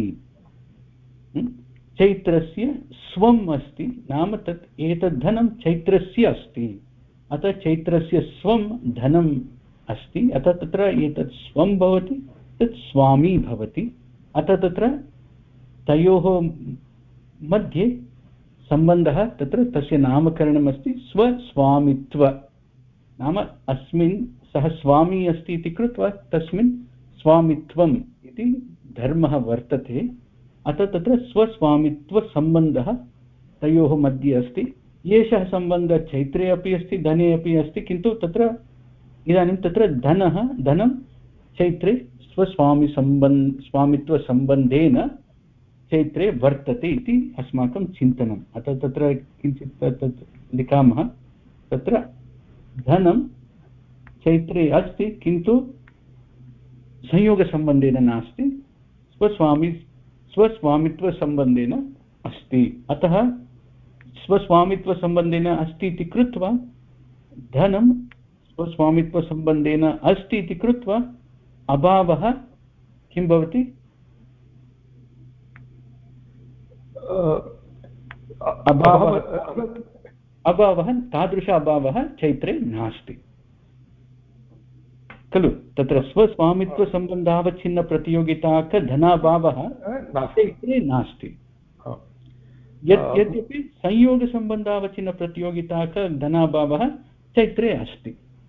चैत्रस्य स्वम् अस्ति, नाम तत् एतद् धनं चैत्रस्य अस्ति, अतः चैत्रस्य स्वं धनम् अस्ति, अतः तत्र एतत् स्वं भवति, तत् स्वामी भवति, अतः तत्र तयोः मध्ये सम्बन्धः, तत्र तस्य नामकरणमस्ति स्वस्वामित्व, नाम अस्मिन् सः स्वामी अस्ति इति कृत्वा तस्मिन् स्वामित्वम् इति धर्मः वर्तते, अतः तत्र स्वस्वामित्वसम्बन्धः तयोः मध्ये अस्ति। एषः सम्बन्धः चैत्रे अपि अस्ति, धने अपि अस्ति, किन्तु तत्र इदानीं तत्र धनं चैत्रे स्वामित्वसम्बन्धेन चैत्रे वर्तते इति अस्माकं चिन्तनम्। अतः तत्र किञ्चित् तत् लिखामः, तत्र धनं चैत्रे अस्ति किन्तु संयोगसम्बन्धेन नास्ति, स्वस्वामित्वसम्बन्धेन अस्ति। अतः स्वस्वामित्वसम्बन्धेन अस्ति इति कृत्वा धनं स्वस्वामित्वसम्बन्धेन अस्ति इति कृत्वा अभावः किं भवति? अभावः तादृश अभावः चैत्रे नास्ति खलु। तत्र स्वस्वामित्वसम्बन्धावच्छिन्नप्रतियोगिताकधनाभावः चैत्रे नास्ति। यद्यपि संयोगसम्बन्धावच्छिन्नप्रतियोगिताकधनाभावः चैत्रे अस्ति।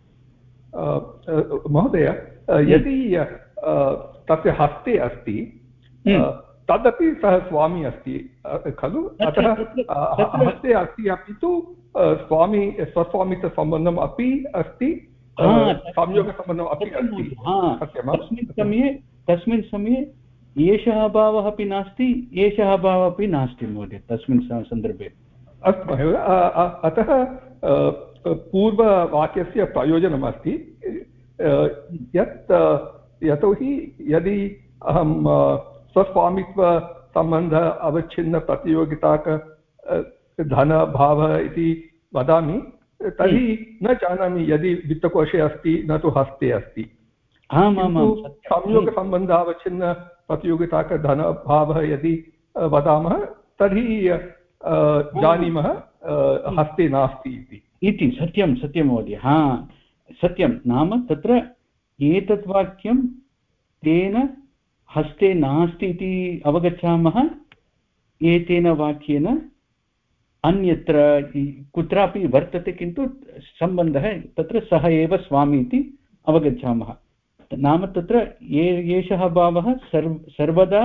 महोदय, यदि तस्य हस्ते अस्ति तदपि सः स्वामी अस्ति खलु, अतः हस्ते अस्ति अपि तु स्वस्वामित्वसम्बन्धम् अपि अस्ति, संयोगसम्बन्धम् अपि अस्ति। तस्मिन् समये एषः अभावः अपि नास्ति, एषः अभावः अपि नास्ति महोदय तस्मिन् सन्दर्भे। अस्तु महोदय, अतः पूर्ववाक्यस्य प्रयोजनमस्ति यत् यतोहि यदि अहं स्वस्वामित्वसम्बन्ध अवच्छिन्नप्रतियोगिताक धनभावः इति वदामि तर्हि न जानामि यदि वित्तकोशे अस्ति न तु हस्ते अस्ति। संयोगसम्बन्धावच्छिन्न प्रतियोगिताकधनभावः यदि वदामः तर्हि जानीमः हस्ते नास्ति इति। सत्यं महोदय, सत्यं। नाम तत्र एतत् वाक्यं तेन हस्ते नास्ति इति अवगच्छामः, एतेन वाक्येन अन्यत्र कुत्रापि वर्तते किन्तु सम्बन्धः तत्र सः एव स्वामी इति अवगच्छामः। नाम तत्र एषः भावः सर्वदा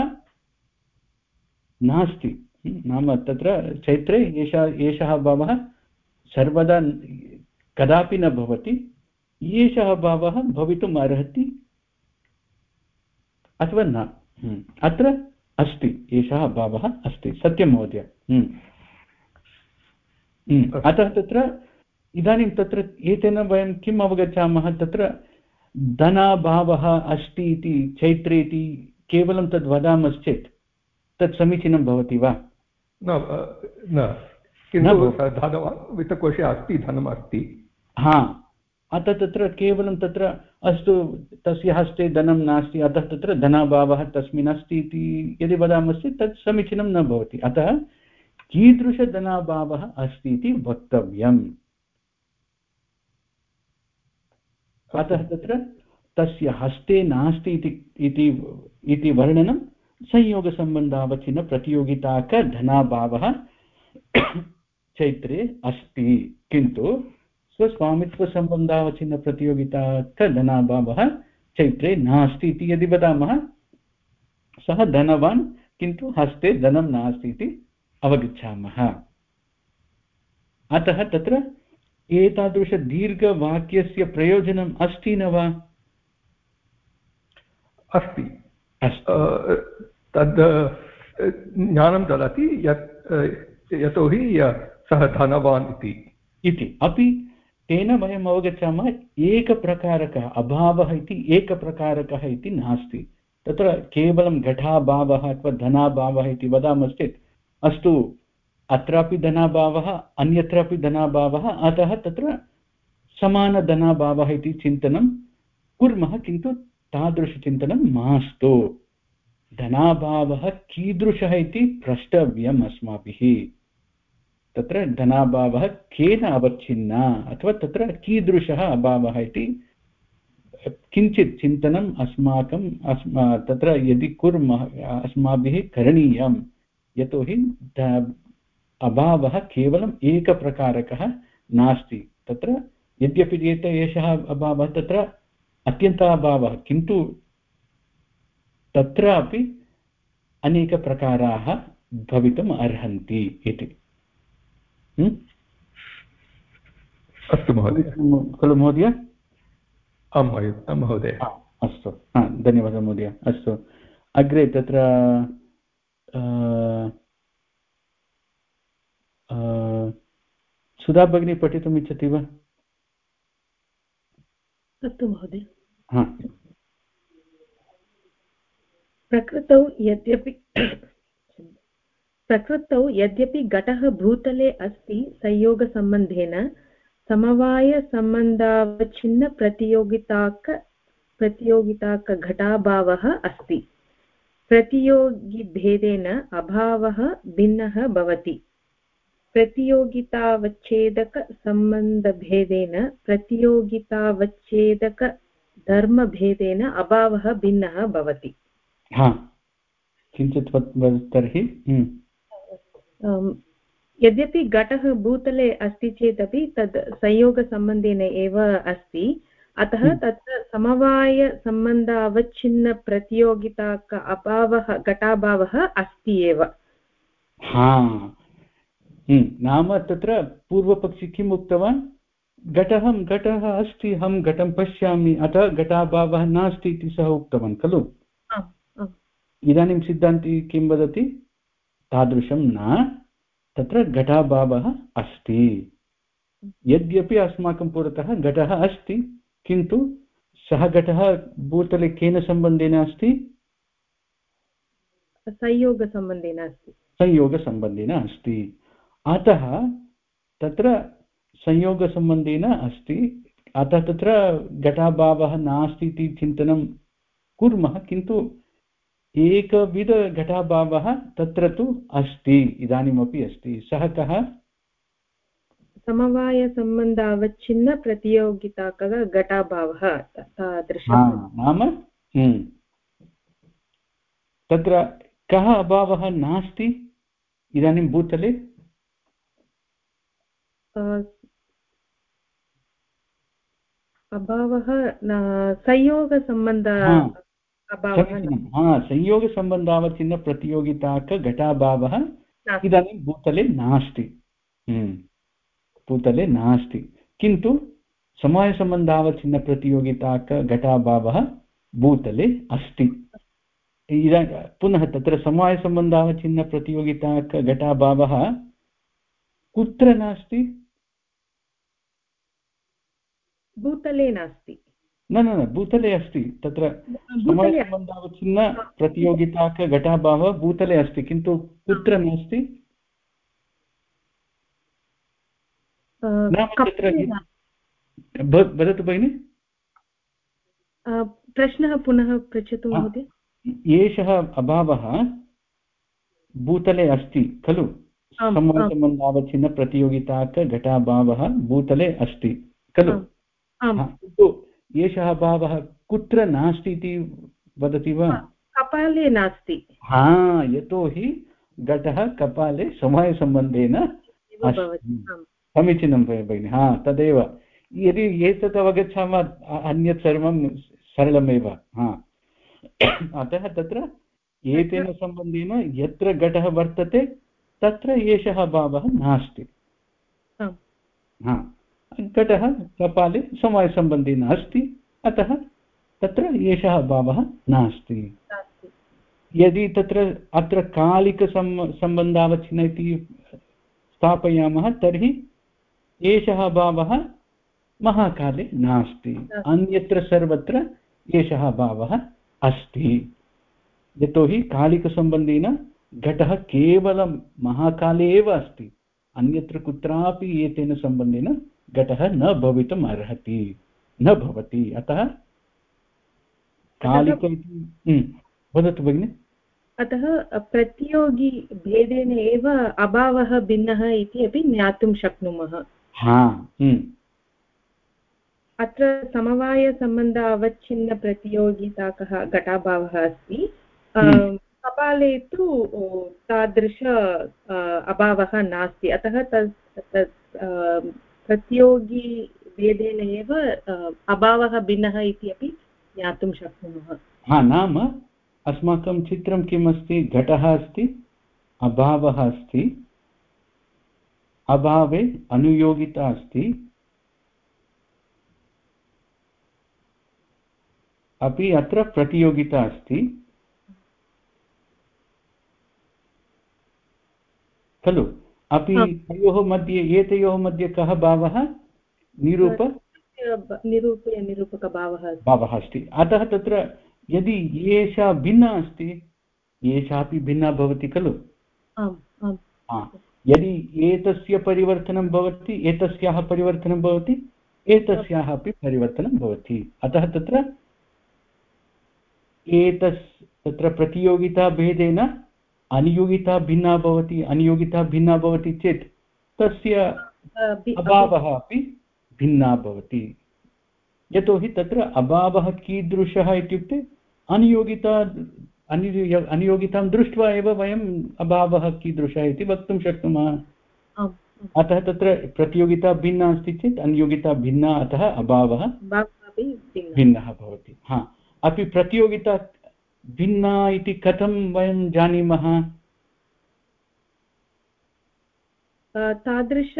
नास्ति, नाम तत्र चैत्रे एषः भावः सर्वदा कदापि न भवति, एषः भावः भवितुम् अर्हति अथवा न। अस्ति, एषः अभावः अस्ति, सत्यं महोदय। अतः तत्र इदानीं तत्र एतेन वयं किम् अवगच्छामः, तत्र धनाभावः अस्ति इति चैत्रे इति केवलं तद् वदामश्चेत् तत् समीचीनं भवति वा? न, किन्तु धनवान् वित्तकोशे अस्ति, धनम् अस्ति। हा, अतः तत्र केवलं तत्र अस्तु तस्य हस्ते धनं नास्ति अतः तत्र धनाभावः तस्मिन् अस्ति इति यदि वदामश्चेत् तत् समीचीनं न भवति। अतः कीदृशधनाभावः अस्ति इति वक्तव्यम्। अतः तत्र तस्य हस्ते नास्ति इति वर्णनं संयोगसम्बन्धावच्छिन्नप्रतियोगिताकधनाभावः चैत्रे अस्ति, किन्तु स्वस्वामित्वसम्बन्धावच्छिन्नप्रतियोगिताकधनाभावः चैत्रे नास्ति इति यदि वदामः सः धनवान् किन्तु हस्ते धनं नास्ति इति अवगच्छामः। अतः तत्र एतादृशदीर्घवाक्यस्य प्रयोजनम् अस्ति न वा? अस्ति। तद् ज्ञानं ददाति यतोहि सः धनवान् इति अपि तेन वयम् अवगच्छामः एकप्रकारकः अभावः इति एकप्रकारकः इति नास्ति। तत्र केवलं घटाभावः अथवा धनाभावः इति वदामश्चेत् अस्तु अत्रापि धनाभावः अन्यत्रापि धनाभावः, अतः तत्र समानधनाभावः इति चिन्तनं कुर्मः, किन्तु तादृशचिन्तनं मास्तु। धनाभावः कीदृशः इति प्रष्टव्यम् अस्माभिः। तत्र धनाभावः केन अवच्छिन्ना अथवा तत्र कीदृशः अभावः इति किञ्चित् चिन्तनम् अस्माकं तत्र यदि कुर्मः अस्माभिः करणीयं, यतोहि अभावः केवलम् एकप्रकारकः नास्ति। तत्र यद्यपि एषः अभावः तत्र अत्यन्ताभावः, किन्तु तत्रापि अनेकप्रकाराः भवितुम् अर्हन्ति इति। अस्तु महोदय। खलु महोदय? आं महोदय। अस्तु, धन्यवादः महोदय। अस्तु, अग्रे तत्र सुधा भगिनी पठितुम् इच्छति वा? अस्तु महोदय। प्रकृतौ यद्यपि घटः भूतले अस्ति संयोगसम्बन्धेन समवायसम्बन्धावच्छिन्नप्रतियोगिताकघटाभावः अस्ति। प्रतियोगिभेदेन अभावः भिन्नः भवति। प्रतियोगितावच्छेदकसम्बन्धभेदेन प्रतियोगितावच्छेदकधर्मभेदेन अभावः भिन्नः भवति। किञ्चित् तर्हि यद्यपि घटः भूतले अस्ति चेदपि तद् संयोगसम्बन्धेन एव अस्ति, अतः तत्र समवायसम्बन्ध अवच्छिन्नप्रतियोगिता अभावः घटाभावः अस्ति एव। नाम तत्र पूर्वपक्षी किम् उक्तवान्? घटः अस्ति, अहं घटं पश्यामि, अतः घटाभावः नास्ति इति सः उक्तवान् खलु? इदानीं सिद्धान्ती किं वदति? तादृशं न, तत्र घटाभावः अस्ति। यद्यपि अस्माकं पुरतः घटः अस्ति, किन्तु सः घटः भूतले केन सम्बन्धेन अस्ति? संयोगसम्बन्धेन अस्ति। अतः तत्र संयोगसम्बन्धेन अस्ति, अतः तत्र घटाभावः नास्ति इति चिन्तनं कुर्मः, किन्तु एकविधघटाभावः तत्र तु अस्ति, इदानीमपि अस्ति। सः कः? समवायसम्बन्धावच्छिन्नप्रतियोगिताकघटाभावः। नाम तत्र कः अभावः नास्ति इदानीं भूतले? अभावः संयोगसम्बन्ध संयोगसम्बन्धावच्छिन्नप्रतियोगिताकघटाभावः इदानीं भूतले नास्ति। भूतले नास्ति, किन्तु समवायसम्बन्धावच्छिन्नप्रतियोगिताकघटाभावः भूतले अस्ति। पुनः तत्र समवायसम्बन्धावच्छिन्नप्रतियोगिता घटाभावः कुत्र नास्ति? भूतले नास्ति। न न न, भूतले अस्ति। तत्र समवायसम्बन्धावच्छिन्नप्रतियोगिता घटाभावः भूतले अस्ति, किन्तु कुत्र नास्ति? नाम तत्र वदतु भगिनि। प्रश्नः पुनः पृच्छतु महोदय। एषः अभावः भूतले अस्ति खलु? समवायसम्बन्धावच्छिन्नप्रतियोगिता घटाभावः भूतले अस्ति खलु? किन्तु एषः अभावः कुत्र नास्ति इति वदति वा? कपाले नास्ति। यतोहि घटः कपाले समवायसम्बन्धेन अस्ति। समीचीनं भगिनि। तदेव, यदि एतत् अवगच्छामः अन्यत् सर्वं सरलमेव। अतः तत्र एतेन सम्बन्धेन यत्र घटः वर्तते तत्र एषः भावः नास्ति। घटः कपाले समवायसम्बन्धेन अस्ति, अतः तत्र एषः भावः नास्ति। यदि तत्र अत्र कालिकसम्बन्धावच्छिन्न इति स्थापयामः तर्हि एषः भावः महाकाले नास्ति, अन्यत्र सर्वत्र एषः भावः अस्ति। यतोहि कालिकसम्बन्धेन घटः केवलं महाकाले एव अस्ति, अन्यत्र कुत्रापि एतेन सम्बन्धेन घटः न भवितुम् अर्हति, न भवति। अतः कालिक वदतु भगिनि। अतः प्रतियोगी भेदेन एव अभावः भिन्नः इति अपि ज्ञातुं शक्नुमः। अत्र समवायसम्बन्ध अवच्छिन्नप्रतियोगिताकः घटाभावः अस्ति, कपाले तु तादृश अभावः नास्ति। अतः तत् प्रतियोगी भेदेन एव अभावः भिन्नः इति अपि ज्ञातुं शक्नुमः। नाम अस्माकं चित्रं किम् अस्ति? घटः अस्ति, अभावः अस्ति, अभावे अनुयोगिता अस्ति, अपि अत्र प्रतियोगिता अस्ति खलु? अपि तयोः मध्ये, एतयोः मध्ये कः भावः? निरूपकभावः अस्ति। अतः तत्र यदि एषा भिन्ना अस्ति, एषापि भिन्ना भवति खलु? यदि एतस्य परिवर्तनं भवति, एतस्याः परिवर्तनं भवति, एतस्याः अपि परिवर्तनं भवति। अतः तत्र तत्र प्रतियोगिता भेदेन अनियोगिता भिन्ना भवति, अनियोगिता भिन्ना भवति चेत् तस्य अभावः अपि भिन्ना भवति। यतोहि तत्र अभावः कीदृशः इत्युक्ते अनियोगितां दृष्ट्वा एव वयम् अभावः कीदृशः इति वक्तुं शक्नुमः। अतः तत्र प्रतियोगिता भिन्ना अस्ति चेत् अनियोगिता भिन्ना, अतः अभावः भिन्नः भवति। अपि प्रतियोगिता भिन्ना इति कथं वयं जानीमः? तादृश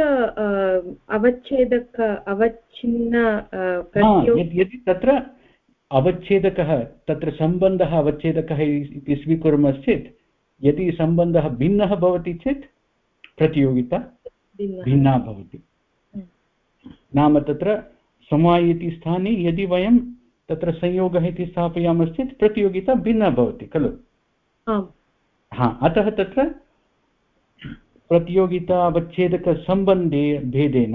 अवच्छिन्न यदि तत्र अवच्छेदकः, तत्र सम्बन्धः अवच्छेदकः इति स्वीकुर्मश्चेत्, यदि सम्बन्धः भिन्नः भवति चेत् प्रतियोगिता भिन्ना भवति। नाम तत्र समवाय इति स्थाने यदि वयं तत्र संयोगः इति स्थापयामश्चेत् प्रतियोगिता भिन्ना भवति खलु? अतः तत्र प्रतियोगिता अवच्छेदकसम्बन्धे भेदेन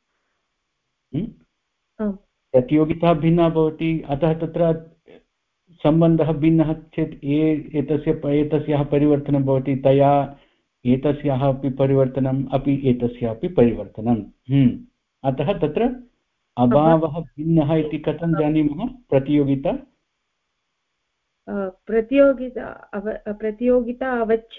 प्रतियोगिता भिन्ना भवति। अतः तत्र सम्बन्धः भिन्नः चेत् एतस्याः परिवर्तनं भवति, तया एतस्याः अपि परिवर्तनम्, अपि एतस्यापि परिवर्तनम्। अतः तत्र अभावः भिन्नः इति कथं जानीमः? प्रतियोगिता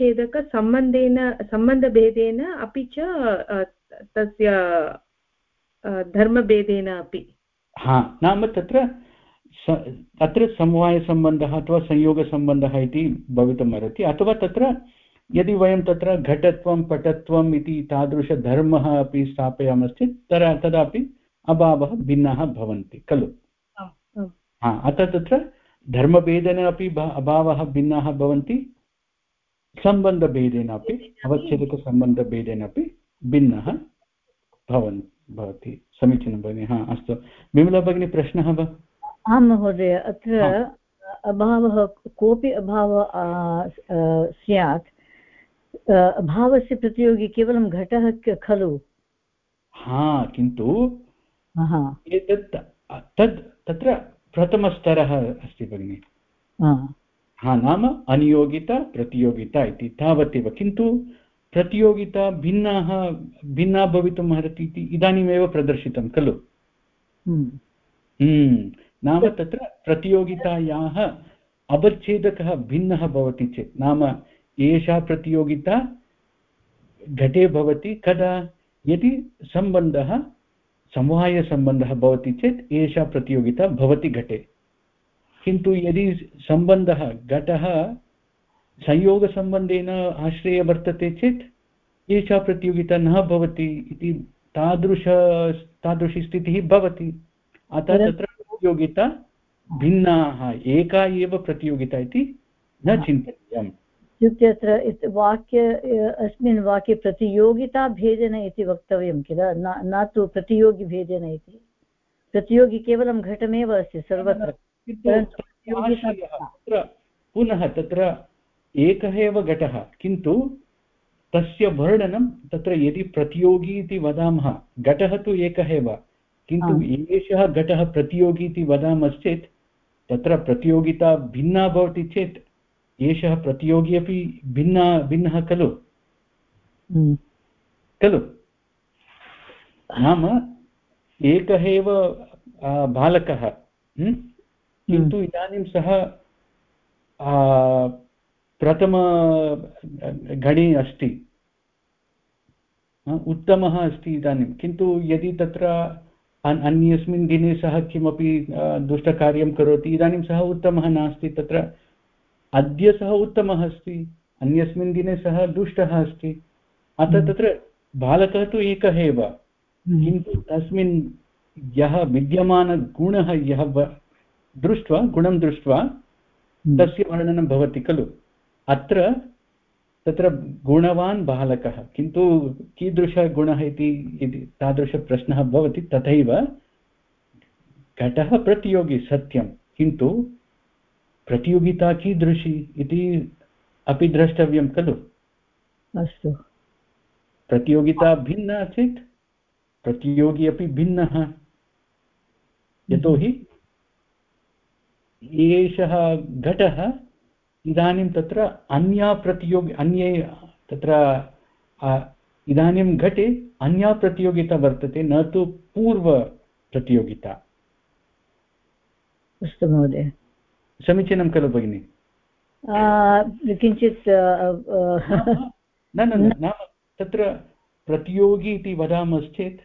सम्बन्धभेदेन अपि च तस्य धर्मभेदेन अपि। नाम तत्र समवायसम्बन्धः अथवा संयोगसम्बन्धः इति भवितुमर्हति, अथवा तत्र यदि वयं तत्र घटत्वं पटत्वम् इति तादृशधर्मः अपि स्थापयामश्चेत् तदापि अभावः भिन्नाः भवन्ति खलु? अतः तत्र धर्मभेदेन अपि अभावः भिन्नाः भवन्ति, सम्बन्धभेदेन अपि अवच्छेदकसम्बन्धभेदेन अपि भिन्नः भवति। समीचीनं भगिनि। हा, अस्तु। विमला भगिनी, प्रश्नः वा? आं महोदय, अत्र अभावः कोऽपि अभावः स्यात्, अभावस्य प्रतियोगी केवलं घटः खलु? हा, किन्तु एतत् तत्र प्रथमस्तरः अस्ति भगिनि। हा, नाम अनियोगिता प्रतियोगिता इति तावदेव। किन्तु प्रतियोगिता भिन्ना भवितुम् अर्हति इति इदानीमेव प्रदर्शितं खलु। नाम तत्र प्रतियोगितायाः अवच्छेदकः भिन्नः भवति चेत्, नाम एषा प्रतियोगिता घटे भवति कदा, यदि सम्बन्धः समवायसम्बन्धः भवति चेत् एषा प्रतियोगिता भवति घटे। किन्तु यदि सम्बन्धः घटः संयोगसम्बन्धेन आश्रये वर्तते चेत् एषा प्रतियोगिता न भवति इति तादृशी स्थितिः भवति। अतः तत्र प्रतियोगिता भिन्नाः, एका एव प्रतियोगिता इति न चिन्तनीयम्। इत्युक्ते अत्र अस्मिन् वाक्ये प्रतियोगिताभेदेन इति वक्तव्यं किल, न तु प्रतियोगिभेदेन इति। प्रतियोगी केवलं घटमेव अस्ति सर्वत्र। पुनः तत्र एकः एव घटः, किन्तु तस्य वर्णनं तत्र यदि प्रतियोगी इति वदामः, घटः तु एकः एव, किन्तु एषः घटः प्रतियोगी इति वदामश्चेत् तत्र प्रतियोगिता भिन्ना भवति चेत् एषः प्रतियोगी अपि भिन्नः खलु। नाम एकः एव बालकः, किन्तु इदानीं सः प्रथमगणे अस्ति, उत्तमः अस्ति इदानीं। किन्तु यदि तत्र अन्यस्मिन् दिने सः किमपि दुष्टकार्यं करोति, इदानीं सः उत्तमः नास्ति। तत्र अद्य सः उत्तमः अस्ति, अन्यस्मिन् दिने सः दुष्टः अस्ति। अतः तत्र बालकः तु एकः एव, किन्तु तस्मिन् यः विद्यमानगुणः गुणं दृष्ट्वा तस्य वर्णनं भवति खलु। अत्र तत्र गुणवान् बालकः, किन्तु कीदृशः गुणः इति तादृशप्रश्नः भवति। तथैव घटः प्रतियोगी सत्यं, किन्तु प्रतियोगिता कीदृशी इति अपि द्रष्टव्यं खलु। अस्तु, प्रतियोगिता भिन्ना चेत् प्रतियोगी अपि भिन्नः, यतोहि एषः घटः इदानीं तत्र अन्ये तत्र इदानीं घटे अन्या प्रतियोगिता वर्तते, न तु पूर्वप्रतियोगिता। अस्तु महोदय, समीचीनं खलु भगिनि? किञ्चित् न नाम तत्र प्रतियोगी इति वदामश्चेत्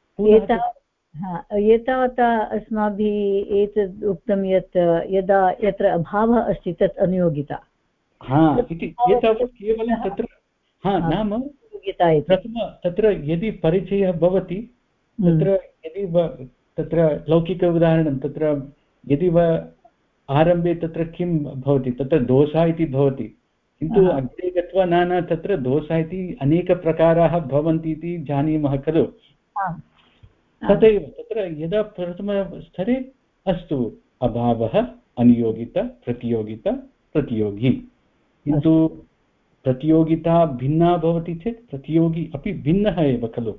एतावता अस्माभिः एतद् उक्तं यत् यत्र अभावः अस्ति तत् अनियोगिता इति एतावत् केवलं तत्र नाम प्रथम तत्र यदि परिचयः भवति, तत्र यदि तत्र लौकिक उदाहरणं, तत्र यदि आरम्भे तत्र किं भवति, तत्र दोषा इति भवति, किन्तु अग्रे गत्वा न तत्र दोषा इति अनेकप्रकाराः भवन्ति इति जानीमः खलु। तथैव तत्र यदा प्रथमस्तरे अस्तु अभावः अनियोगिता प्रतियोगिता प्रतियोगी, किन्तु प्रतियोगिता भिन्ना भवति चेत् प्रतियोगी अपि भिन्नः एव खलु।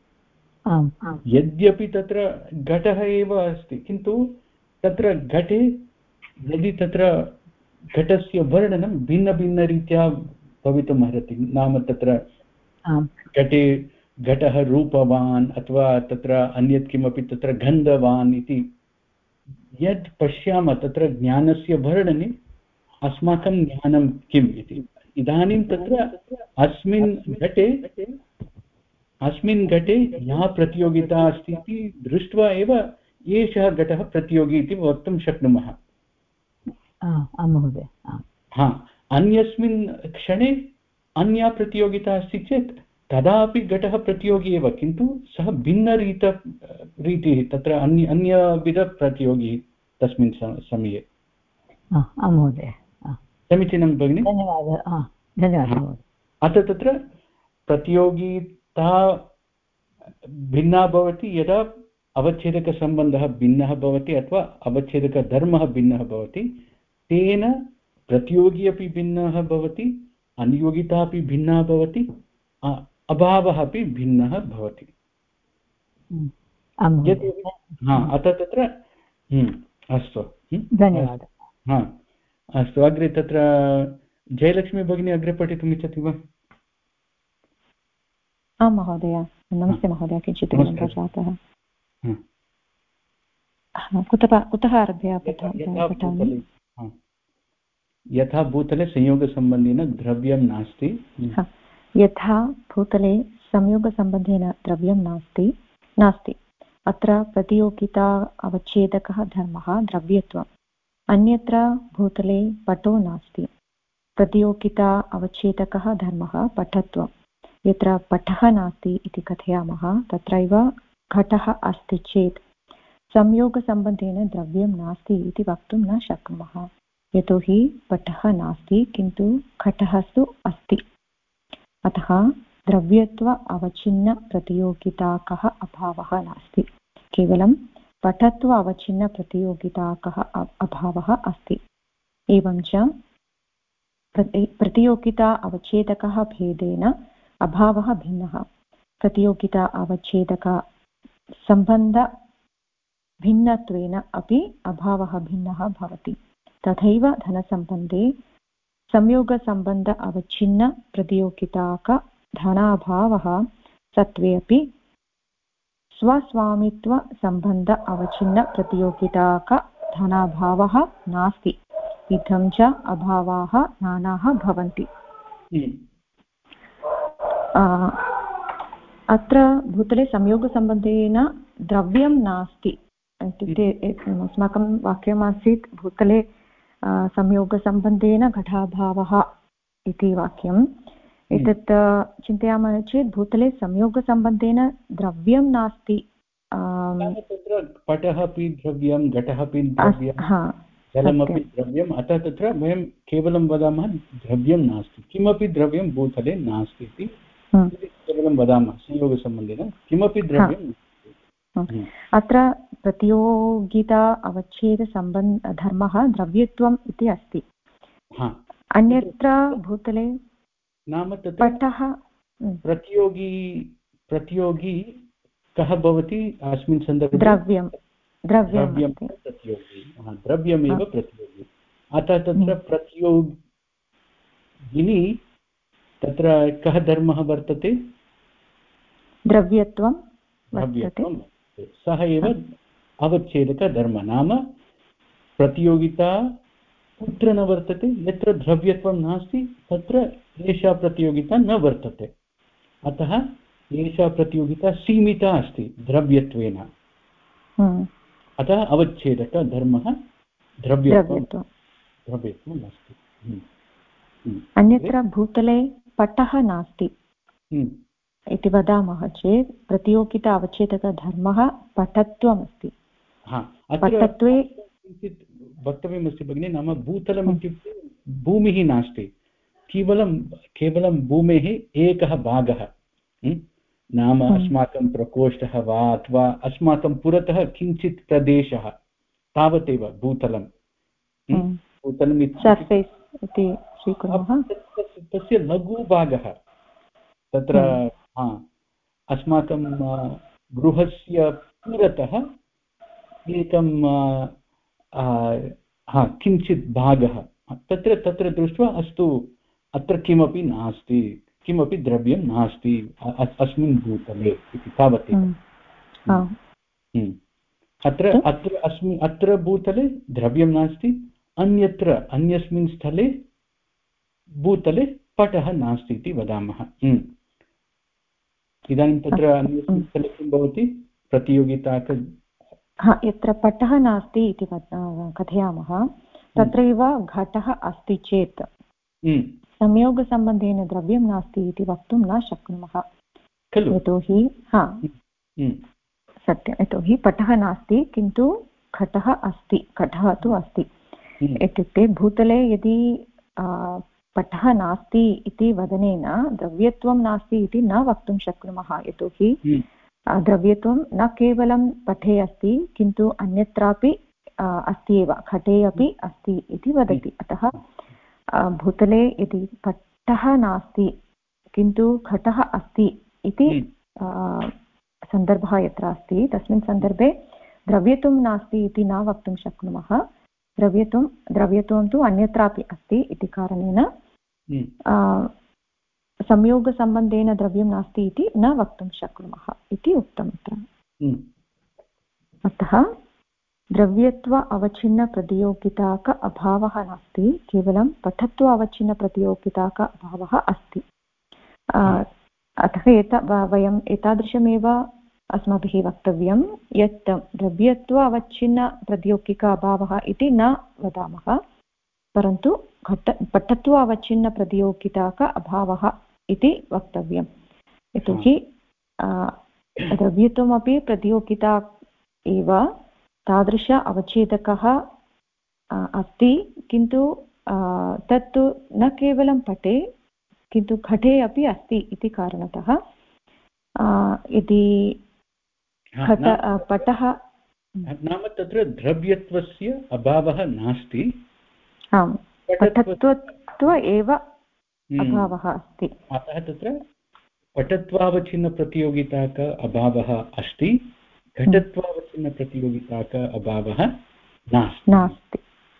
यद्यपि तत्र घटः एव अस्ति, किन्तु तत्र घटे यदि तत्र घटस्य वर्णनं भिन्नभिन्नरीत्या भवितुम् अर्हति, नाम तत्र घटे घटः रूपवान् अथवा तत्र अन्यत् किमपि तत्र गन्धवान् इति यद् पश्यामः, तत्र ज्ञानस्य वर्णने अस्माकं ज्ञानं किम् इति। इदानीं तत्र अस्मिन् घटे या प्रतियोगिता अस्ति इति दृष्ट्वा एव एषः घटः प्रतियोगी इति वक्तुं शक्नुमः। महोदय, अन्यस्मिन् क्षणे अन्या प्रतियोगिता अस्ति चेत् तदापि घटः प्रतियोगी एव, किन्तु सः भिन्नरीतिः, तत्र अन्यविधप्रतियोगी तस्मिन् समये। महोदय समीचीनं भगिनि, धन्यवादः धन्यवादः। अतः तत्र प्रतियोगिता भिन्ना भवति यदा अवच्छेदकसम्बन्धः भिन्नः भवति अथवा अवच्छेदकधर्मः भिन्नः भवति, तेन प्रतियोगी अपि भिन्नः भवति, अनियोगिता अपि भिन्ना भवति, अभावः अपि भिन्नः भवति। अतः तत्र अस्तु, धन्यवादः। अस्तु, अग्रे तत्र जयलक्ष्मी भगिनी अग्रे पठितुम् इच्छति वा? आं महोदय, नमस्ते महोदय, किञ्चित् विलम्बः जातः। कुतः आरभ्य पठामि? यथा भूतले संयोगसम्बन्धेन द्रव्यं नास्ति। यथा भूतले संयोगसम्बन्धेन द्रव्यं नास्ति अत्र प्रतियोगिता अवच्छेदकः धर्मः द्रव्यत्वम्। अन्यत्र भूतले पटो नास्ति, प्रतियोगिता अवच्छेदकः धर्मः पटत्वम्। यत्र पटः नास्ति इति कथयामः तत्रैव घटः अस्ति चेत् संयोगसम्बन्धेन द्रव्यं नास्ति इति वक्तुं न शक्नुमः, यतोहि पटः नास्ति किन्तु घटः तु अस्ति। अतः द्रव्यत्व अवच्छिन्नप्रतियोगिताकः अभावः नास्ति, केवलं पटत्व अवच्छिन्नप्रतियोगिताकः अभावः अस्ति। एवं च प्रतियोगिता अवच्छेदकः भेदेन अभावः भिन्नः। प्रतियोगिता अवच्छेदक सम्बन्ध भिन्नत्वेन अपि अभावः भिन्नः भवति। तथैव धनसम्बन्धे संयोगसम्बन्ध अवच्छिन्न प्रतियोगिताक धनाभावः सत्त्वे अपि स्वस्वामित्वसम्बन्ध अवच्छिन्न प्रतियोगिताक धनाभावः नास्ति। इत्थं च अभावाः नानाः भवन्ति। अत्र भूतले संयोगसम्बन्धेन द्रव्यं नास्ति इत्युक्ते अस्माकं वाक्यमासीत् भूतले संयोगसम्बन्धेन घटाभावः इति वाक्यम्। एतत् चिन्तयामः चेत् भूतले संयोगसम्बन्धेन द्रव्यं नास्ति। तत्र पटः अपि द्रव्यं, घटः अपि द्रव्यं, जलमपि द्रव्यम्। अतः तत्र वयं केवलं वदामः द्रव्यं नास्ति, किमपि द्रव्यं भूतले नास्ति इति केवलं वदामः। संयोगसम्बन्धेन किमपि द्रव्यं अत्र प्रतियोगिता अवच्छेदसम्बन्ध धर्मः द्रव्यत्वम् इति अस्ति। अन्यत्र भूतले नाम तत्र प्रतियोगी कः भवति अस्मिन् सन्दर्भे? द्रव्यमेव प्रतियोगी। अतः तत्र प्रतियोगिनी तत्र कः धर्मः वर्तते? द्रव्यत्वं। सः एव अवच्छेदकधर्मः। नाम प्रतियोगिता कुत्र न वर्तते? यत्र द्रव्यत्वं नास्ति तत्र एषा प्रतियोगिता न वर्तते। अतः एषा प्रतियोगिता सीमिता अस्ति द्रव्यत्वेन। अतः अवच्छेदकधर्मः द्रव्यत्वम् अस्ति। अन्यत्र भूतले पटः नास्ति इति वदामः चेत् प्रतियोगिता अवच्छेदकधर्मः पटत्वम् अस्ति। पटत्वे किञ्चित् वक्तव्यमस्ति भगिनि। नाम भूतलम् इत्युक्ते भूमिः नास्ति, केवलं भूमेः एकः भागः। नाम अस्माकं प्रकोष्ठः वा अथवा अस्माकं पुरतः किञ्चित् प्रदेशः, तावदेव भूतलं। भूतलम् इति स्वीकुर्मः, तस्य लघुभागः तत्र अस्माकं गृहस्य पुरतः एकं किञ्चित् भागः तत्र दृष्ट्वा अस्तु अत्र किमपि नास्ति, किमपि द्रव्यं नास्ति अस्मिन् भूतले इति तावदेव। अत्र भूतले द्रव्यं नास्ति, अन्यस्मिन् स्थले भूतले पटः नास्ति इति वदामः। इदानीं तत्र अन्यस्मिन् स्थले किं भवति? प्रतियोगिता यत्र पटः नास्ति इति कथयामः तत्रैव घटः अस्ति चेत् संयोगसम्बन्धेन द्रव्यं नास्ति इति वक्तुं न शक्नुमः खलु। यतोहि सत्यं, यतोहि पटः नास्ति किन्तु घटः अस्ति, घटः तु अस्ति। इत्युक्ते भूतले यदि पटः नास्ति इति वदनेन द्रव्यत्वं नास्ति इति न वक्तुं शक्नुमः, यतोहि द्रव्यत्वं न केवलं पटे अस्ति किन्तु अन्यत्रापि अस्ति एव, घटे अपि अस्ति इति वदति। अतः भूतले यदि पटः नास्ति किन्तु घटः अस्ति इति सन्दर्भः यत्र अस्ति तस्मिन् सन्दर्भे द्रव्यत्वं नास्ति इति न वक्तुं शक्नुमः। द्रव्यत्वं तु अन्यत्रापि अस्ति इति कारणेन संयोगसम्बन्धेन द्रव्यं नास्ति इति न वक्तुं शक्नुमः इति उक्तम् अत्र। अतः द्रव्यत्व अवच्छिन्नप्रतियोगिताक अभावः नास्ति, केवलं पठत्व अवच्छिन्नप्रतियोगिताक अभावः अस्ति। अतः वयम् एतादृशमेव अस्माभिः वक्तव्यं यत् द्रव्यत्व अवच्छिन्नप्रतियोगिका अभावः इति न वदामः, परन्तु पठत्व अवच्छिन्नप्रतियोगिताक अभावः इति वक्तव्यम्। यतोहि द्रव्यत्वमपि प्रतियोगिता एव, तादृश अवच्छेदकः अस्ति, किन्तु तत्तु न केवलं पटे किन्तु घटे अपि अस्ति इति कारणतः यदि पटः नाम तत्र द्रव्यत्वस्य अभावः नास्ति, आम्, पटत्व एव अभावः अस्ति। अतः तत्र पटत्वावच्छिन्नप्रतियोगिता का अभावः अस्ति, घटत्वावच्छिन्नप्रतियोगिता का अभावः नास्ति।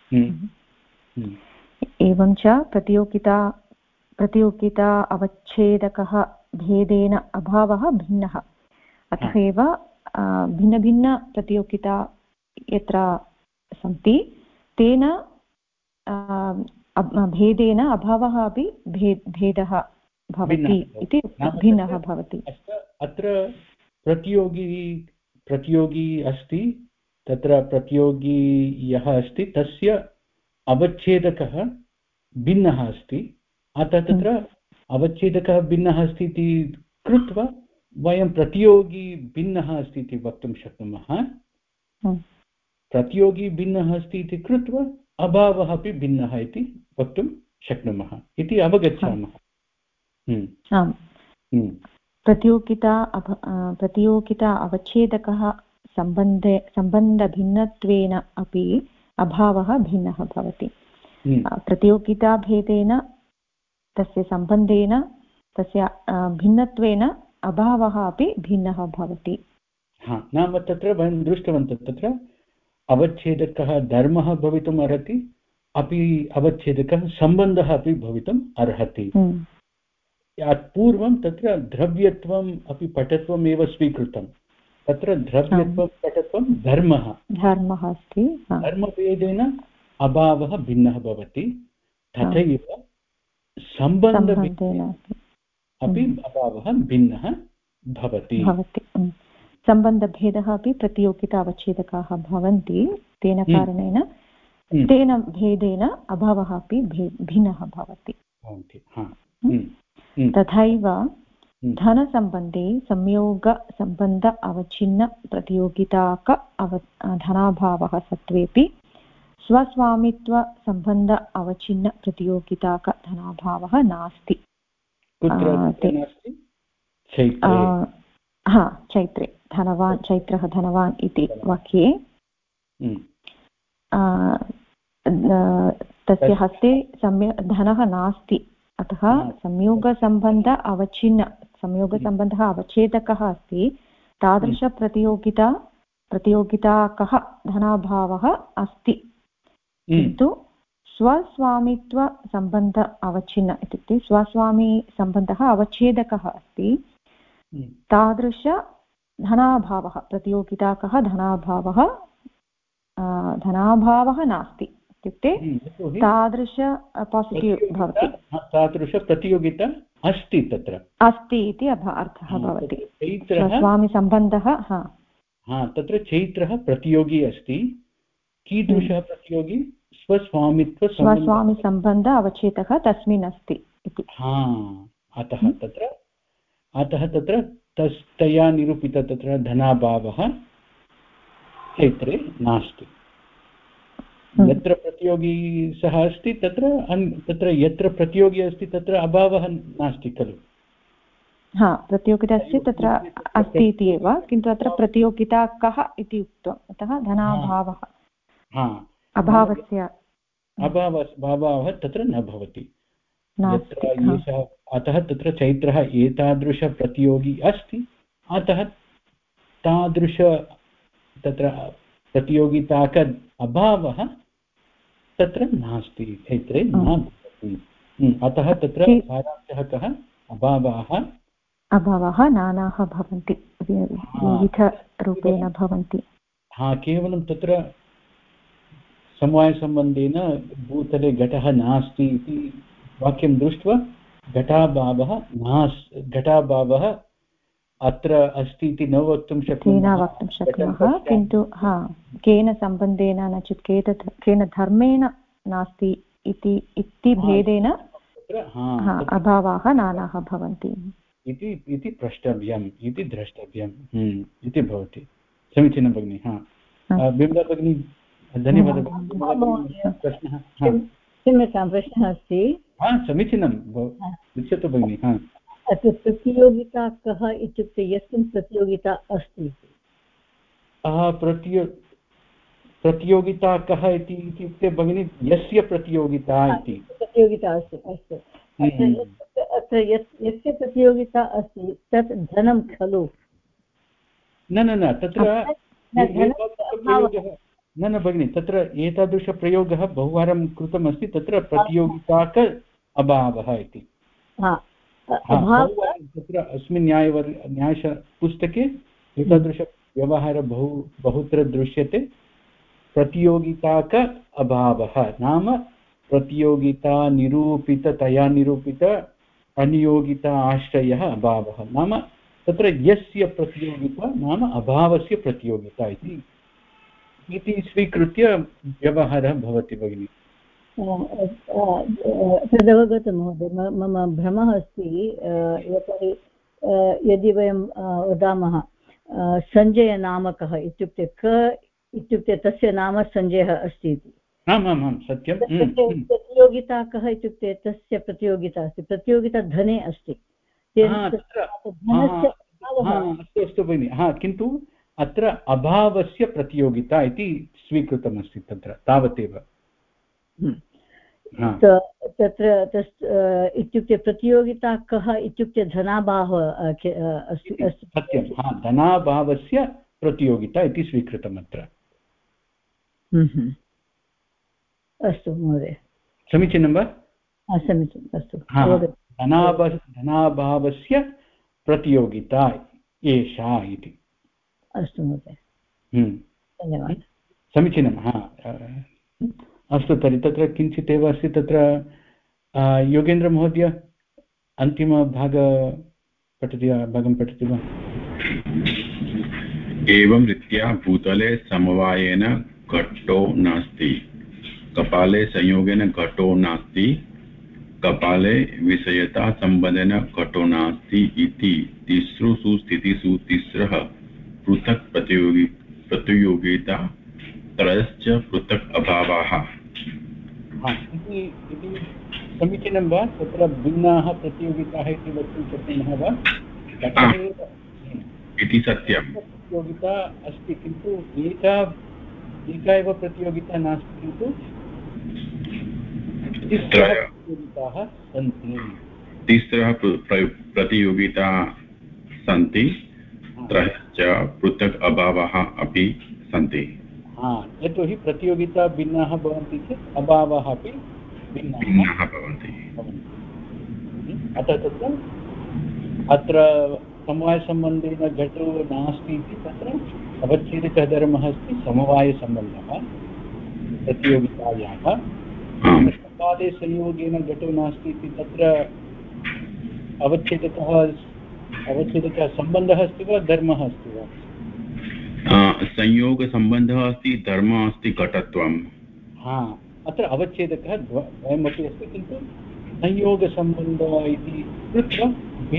एवं च प्रतियोगिता अवच्छेदकः भेदेन अभावः भिन्नः। अतः एव भिन्नभिन्नप्रतियोगिता यत्र सन्ति तेन भेदेन अभावः अपि भेदः भवति इति भिन्नः भवति। अत्र प्रतियोगी अस्ति, तत्र प्रतियोगी यः अस्ति तस्य अवच्छेदकः भिन्नः अस्ति, अतः तत्र अवच्छेदकः भिन्नः अस्ति इति कृत्वा वयं प्रतियोगी भिन्नः अस्ति इति वक्तुं शक्नुमः। प्रतियोगी भिन्नः अस्ति इति कृत्वा अभावः अपि भिन्नः इति वक्तुं शक्नुमः इति अवगच्छामः। प्रतियोगिता अवच्छेदकः सम्बन्धभिन्नत्वेन अपि अभावः भिन्नः भवति। प्रतियोगिताभेदेन तस्य सम्बन्धेन तस्य भिन्नत्वेन अभावः अपि भिन्नः भवति। नाम तत्र वयं दृष्टवन्तः, तत्र अवच्छेदकः धर्मः भवितुम् अर्हति, अपि अवच्छेदकः सम्बन्धः अपि भवितुम् अर्हति। पूर्वं तत्र द्रव्यत्वम् अपि पटत्वम् एव स्वीकृतं, तत्र द्रव्यत्वं पटत्वं धर्मः अस्ति। धर्मभेदेन अभावः भिन्नः भवति, तथैव सम्बन्धभेदेन अपि अभावः भिन्नः भवति। सम्बन्धभेदः अपि प्रतियोगिता अवच्छेदकाः भवन्ति, तेन कारणेन तेन भेदेन अभावः अपि भिन्नः भवति। तथैव धनसम्बन्धे संयोगसम्बन्ध अवच्छिन्न प्रतियोगिताक धनाभावः सत्त्वेपि स्वस्वामित्वसम्बन्ध अवच्छिन्न प्रतियोगिताक धनाभावः नास्ति। चैत्रे धनवान्, चैत्रः धनवान् इति वाक्ये तस्य हस्ते धनः नास्ति, अतः संयोगसम्बन्धः अवच्छेदकः अस्ति। तादृशप्रतियोगिताकः धनाभावः अस्ति, किन्तु स्वस्वामित्वसम्बन्ध अवच्छिन्न इत्युक्ते स्वस्वामीसम्बन्धः अवच्छेदकः अस्ति। तादृश धनाभावः प्रतियोगिताकः धनाभावः नास्ति, इत्युक्ते तादृश पासिटिव् भवति, तादृशप्रतियोगिता अस्ति, तत्र अस्ति इति अर्थः भवति। स्वस्वामिसम्बन्धः तत्र चैत्रः प्रतियोगी अस्ति। कीदृशः प्रतियोगी? स्वस्वामिसम्बन्ध अवच्छेदकः तस्मिन् अस्ति इति। अतः तत्र तया निरूपित तत्र धनाभावः चैत्रे नास्ति। यत्र प्रतियोगी सः अस्ति तत्र यत्र प्रतियोगी अस्ति तत्र अभावः नास्ति खलु। हा, प्रतियोगिता अस्ति तत्र अस्ति इति एव, किन्तु अत्र प्रतियोगिता कः इति उक्तम्, अतः धनाभावः अभावः तत्र न भवति यत्र एषः। अतः तत्र चैत्रः एतादृशप्रतियोगी अस्ति, अतः तादृश तत्र प्रतियोगिताक अभावः तत्र नास्ति, चैत्रे न भवति। अतः तत्र सारांशः कः, अभावः नानाः भवन्ति, विविधरूपेण भवन्ति। हा, केवलं तत्र समवायसम्बन्धेन भूतले घटः नास्ति इति वाक्यं दृष्ट्वा घटाभावः अत्र अस्ति इति न वक्तुं शक्नुमः, किन्तु केन सम्बन्धेन न चेत् केन धर्मेण नास्ति इति भेदेन अभावाः नानाः भवन्ति इति प्रष्टव्यम्, इति द्रष्टव्यम् इति भवति। समीचीनं भगिनि। बिमला भगिनी, धन्यवादः। प्रश्नः अस्ति। समीचीनं, पृच्छतु भगिनि। अत्र प्रतियोगिता कः इत्युक्ते यस्मिन् प्रतियोगिता अस्ति। प्रतियोगिता कः इति इत्युक्ते भगिनि यस्य प्रतियोगिता इति प्रतियोगिता अस्ति। अस्तु, अत्र यस्य प्रतियोगिता अस्ति तत् धनं खलु? न तत्र न भगिनि, तत्र एतादृशप्रयोगः बहुवारं कृतमस्ति। तत्र प्रतियोगिताक अभावः इति तत्र अस्मिन् न्यायपुस्तके एतादृशव्यवहारः बहुत्र दृश्यते। प्रतियोगिताक अभावः नाम प्रतियोगिता निरूपिततया निरूपित अनियोगिता आश्रयः अभावः, नाम तत्र यस्य प्रतियोगिता नाम अभावस्य प्रतियोगिता इति स्वीकृत्य व्यवहारः भवति भगिनि। तदवगतं महोदय, मम भ्रमः अस्ति। यतोहि यदि वयं वदामः सञ्जयनामकः इत्युक्ते क इत्युक्ते तस्य नाम सञ्जयः अस्ति इति। आमां सत्यं। प्रतियोगिता कः इत्युक्ते तस्य प्रतियोगिता अस्ति, प्रतियोगिता धने अस्ति। अस्तु भगिनि। किन्तु अत्र अभावस्य प्रतियोगिता इति स्वीकृतमस्ति तत्र तावदेव। तत्र इत्युक्ते प्रतियोगिता कः इत्युक्ते धनाभावः अस्ति। सत्यं, धनाभावस्य प्रतियोगिता इति स्वीकृतम् अत्र। अस्तु महोदय, समीचीनं वा? समीचीनम्। अस्तु, धनाभावस्य प्रतियोगिता एषा इति। अस्तु महोदय, धन्यवादः। समीचीनं। अस्तु, तर्हि तत्र किञ्चित् एव अस्ति। तत्र योगेन्द्रमहोदय अन्तिमभागं पठति वा? एवं रीत्या भूतले समवायेन घटो नास्ति, कपाले संयोगेन घटो नास्ति, कपाले विषयता सम्बन्धेन घटो नास्ति इति तिसृषु स्थितिषु तिस्रः पृथक् प्रतियोगिता त्रयश्च पृथक् अभावाः। समीचीनं वा? तत्र भिन्नाः प्रतियोगिताः इति वक्तुं शक्नुमः वा? इति सत्यं। प्रतियोगिता अस्ति, किन्तु एका एव प्रतियोगिता नास्ति, किन्तु प्रतियोगिताः सन्ति। तिस्रः प्रतियोगिता सन्ति, त्रयश्च पृथक् अभावाः अपि सन्ति। यतोहि प्रतियोगिता भिन्नाः भवन्ति चेत् अभावाः अपि भिन्नाः भवन्ति। अतः तत्र अत्र समवायसम्बन्धेन घटो नास्ति इति तत्र अवच्छेदकः धर्मः अस्ति समवायसम्बन्धः प्रतियोगितायाः। कपाले संयोगेन घटो नास्ति इति तत्र अवच्छेदकः सम्बन्धः अस्ति वा धर्मः अस्ति वा? संयोगसम्बन्धः अस्ति, धर्मः अस्ति घटत्वम्। अत्र अवच्छेदकः द्वयमपि अस्ति, किन्तु संयोगसम्बन्धः इति कृत्वा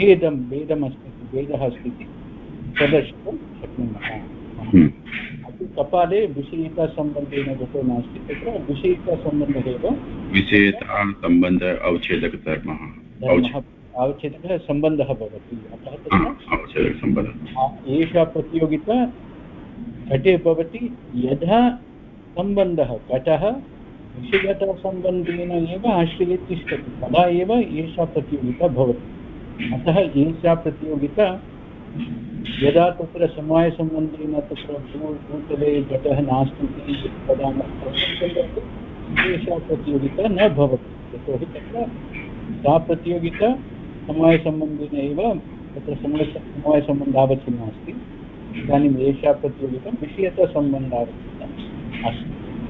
भेदः अस्ति इति प्रदर्शितुं शक्नुमः। कपाले विषयिकासम्बन्धेन घटो नास्ति तत्र विषयिकासम्बन्धः एव विषयितासम्बन्ध अवच्छेदकधर्मः अवच्छेदकः सम्बन्धः भवति अतः अवच्छेदकसम्बन्धः एषा प्रतियोगिता घटे भवति यदा सम्बन्धः घटः विषयतासम्बन्धेन एव आश्रये तिष्ठति तदा एव एषा प्रतियोगिता भवति अतः एषा प्रतियोगिता यदा तत्र समवायसम्बन्धेन तत्र भूतले घटः नास्ति इति वदामः तस्मिन् सन्दर्भे एषा प्रतियोगिता न भवति यतोहि तत्र सा प्रतियोगिता समवायसम्बन्धेन एव तत्र समवायसम्बन्धावच्छिन्ना अस्ति इदानीम् एषा प्रतियोगिता विषयतासम्बन्धावच्छिन्ना अस्ति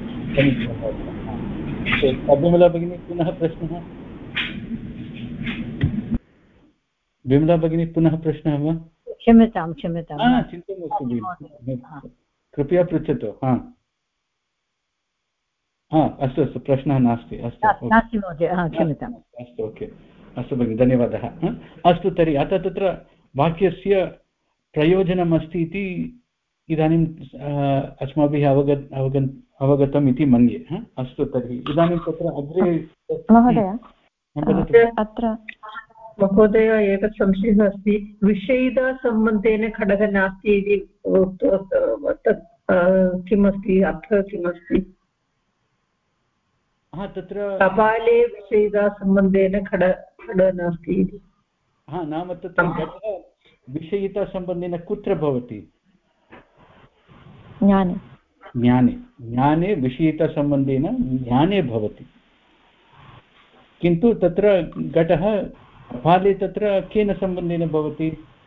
विमला भगिनी पुनः प्रश्नः विमला भगिनी पुनः प्रश्नः वा क्षम्यतां चिन्ता मास्तु कृपया पृच्छतु अस्तु अस्तु प्रश्नः नास्ति अस्तु नास्ति महोदय क्षम्यताम् अस्तु ओके अस्तु भगिनि धन्यवादः अस्तु तर्हि अतः तत्र वाक्यस्य प्रयोजनम् अस्ति इति इदानीम् अस्माभिः अवगतम् इति मन्ये अस्तु तर्हि इदानीं तत्र अग्रे महोदय अत्र महोदय एकः संशयः अस्ति विषयितासम्बन्धेन खडगः नास्ति इति तत् किमस्ति अर्थः किमस्ति तत्र कपाले विषयितासम्बन्धेन खड नास्ति इति नाम तत्र घटः विषयितासम्बन्धेन कुत्र भवति ज्ञाने विषयितासम्बन्धेन ज्ञाने भवति किन्तु तत्र घटः कपाले तत्र केन सम्बन्धेन भवति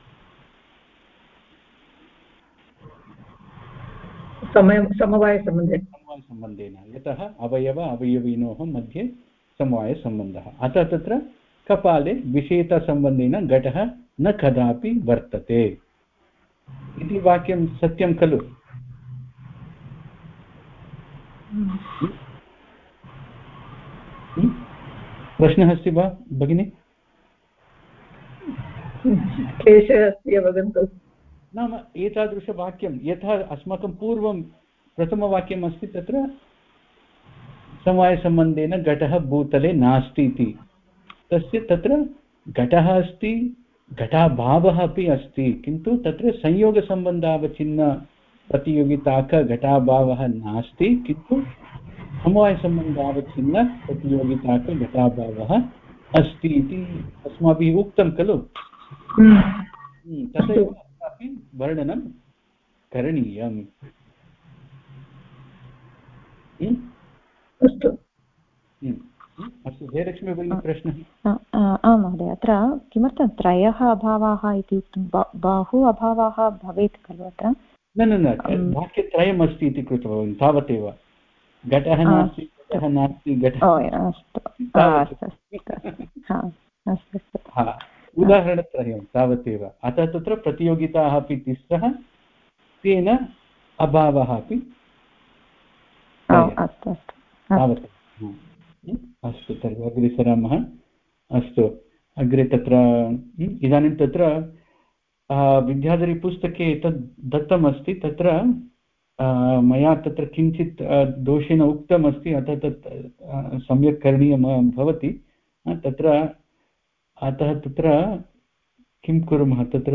समवायसम्बन्धेन यतः अवयविनोः मध्ये समवायसम्बन्धः अतः तत्र कपाले विषयितासम्बन्धेन घटः न कदापि वर्तते इति वाक्यं सत्यं खलु प्रश्नः अस्ति वा भगिनि क्लेशः अस्ति अवगन्तुं नाम एतादृशवाक्यं यथा अस्माकं पूर्वं प्रथमवाक्यम् अस्ति तत्र समवायसम्बन्धेन घटः भूतले नास्ति इति तस्य तत्र घटः अस्ति घटाभावः अपि अस्ति किन्तु तत्र संयोगसम्बन्धावच्छिन्न प्रतियोगिताक घटाभावः नास्ति किन्तु समवायसम्बन्धावच्छिन्न प्रतियोगिताक घटाभावः अस्ति इति अस्माभिः उक्तं खलु तथैव अत्रापि वर्णनं करणीयम् अस्तु अस्तु जयलक्ष्मी भगिनी प्रश्नः आम् महोदय अत्र किमर्थं त्रयः अभावाः इति उक्तं बहु अभावाः भवेत् खलु अत्र न वाक्यत्रयम् अस्ति इति कृतवान् तावदेव घटः नास्ति उदाहरणत्रयं तावदेव अतः तत्र प्रतियोगिताः अपि तिस्रः तेन अभावः अपि तावत् अस्तु तर्हि अग्रे सरामः अस्तु अग्रे तत्र इदानीं तत्र विद्याधरीपुस्तके एतत् दत्तमस्ति तत्र मया तत्र किञ्चित् दोषेण उक्तमस्ति अतः तत् सम्यक् करणीयं भवति तत्र अतः तत्र किं कुर्मः तत्र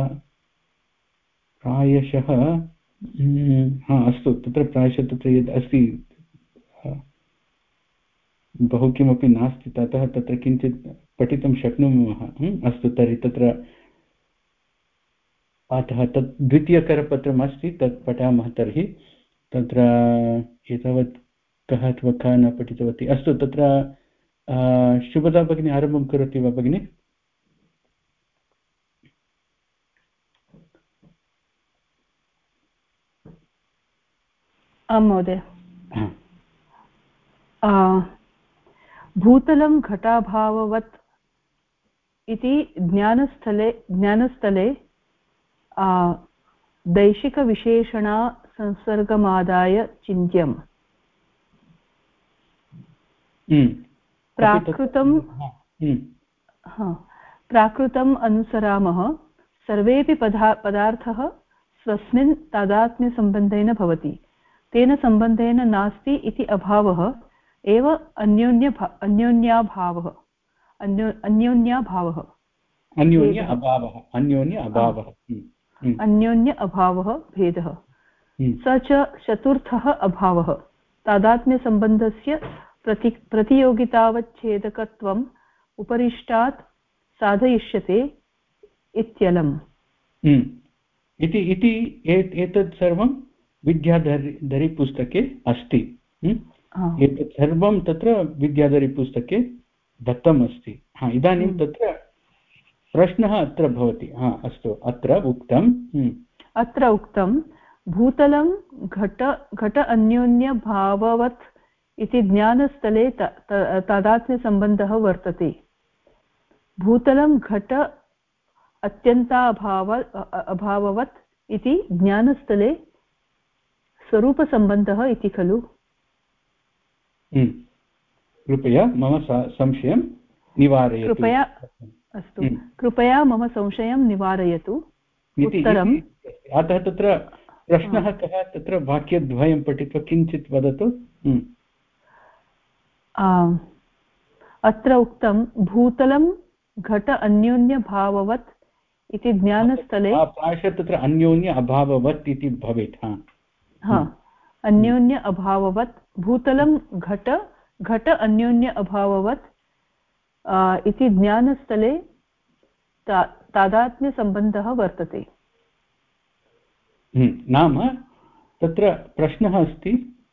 प्रायशः अस्तु तत्र प्रायशः तत्र यद् अस्ति बहु किमपि नास्ति ततः तत्र किञ्चित् पठितुं शक्नुमः अस्तु तर्हि तत्र अतः तत् द्वितीयकरपत्रम् अस्ति तत् पठामः तर्हि तत्र एतावत् कः अथवा कः न पठितवती अस्तु तत्र शुभदा भगिनी आरम्भं करोति वा भगिनि आं महोदय भूतलं घटाभाववत् इति ज्ञानस्थले दैशिकविशेषणा संसर्गमादाय चिन्त्यम् प्राकृतम् अनुसरामः सर्वेऽपि पदार्थः स्वस्मिन् तादात्म्यसम्बन्धेन भवति, तेन सम्बन्धेन नास्ति इति अभावः एव अन्योन्याभावः अन्योन्य अभावः भेदः। स च चतुर्थः अभावः तादात्म्यसम्बन्धस्य प्रतियोगितावच्छेदकत्वम् उपरिष्टात् साधयिष्यते इत्यलम्। इति एतत् सर्वं विद्याधरीपुस्तके अस्ति। एतत् सर्वं तत्र विद्याधरीपुस्तके दत्तम् अस्ति। इदानीं तत्र प्रश्नः अत्र भवति। अस्तु, अत्र उक्तं भूतलं घट अन्योन्यभाववत् इति ज्ञानस्थले तादात्म्यसम्बन्धः वर्तते। भूतलं घट अभाववत् इति ज्ञानस्थले स्वरूपसम्बन्धः इति खलु। कृपया मम संशयं निवारयतु। कृपया मम संशयं निवारयतु। उत्तरम् अतः तत्र प्रश्नः कः? तत्र वाक्यद्वयं पठित्वा किञ्चित् वदतु। अत्र उक्तं भूतलं घट अन्योन्यभाववत् इति ज्ञानस्थले, प्रायशः तत्र अन्योन्य अभाववत् इति भवेत्। अन्योन्य अभाववत् भूतलं घट अन्योन्य अभाववत् इति ज्ञानस्थले तादात्म्यसम्बन्धः वर्तते। नाम तत्र प्रश्नः अस्ति,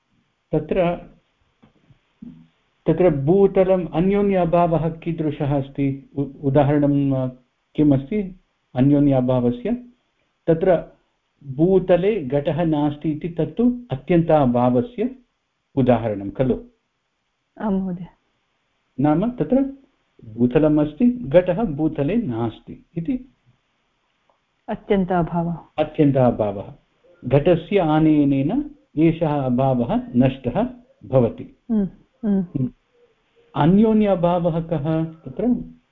तत्र भूतलम् अन्योन्य अभावः कीदृशः अस्ति? उदाहरणं किम् अस्ति अन्योन्य अभावस्य? तत्र भूतले घटः नास्ति इति तत्तु अत्यन्ताभावस्य उदाहरणं खलु। आं महोदय। नाम तत्र भूतलम् अस्ति, घटः भूतले नास्ति इति अत्यन्ताभावः। घटस्य आनयनेन एषः अभावः नष्टः भवति। अन्योन्य अभावः कः? तत्र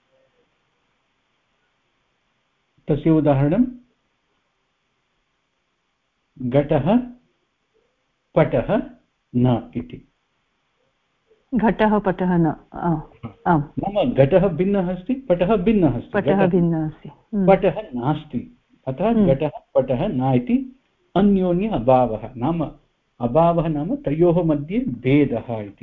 तस्य उदाहरणं घटः पटः न इति। घटः पटः न, नाम घटः भिन्नः अस्ति, पटः भिन्नः अस्ति, पटः नास्ति, अतः घटः पटः न इति अन्योन्य अभावः। नाम अभावः नाम तयोः मध्ये भेदः इति।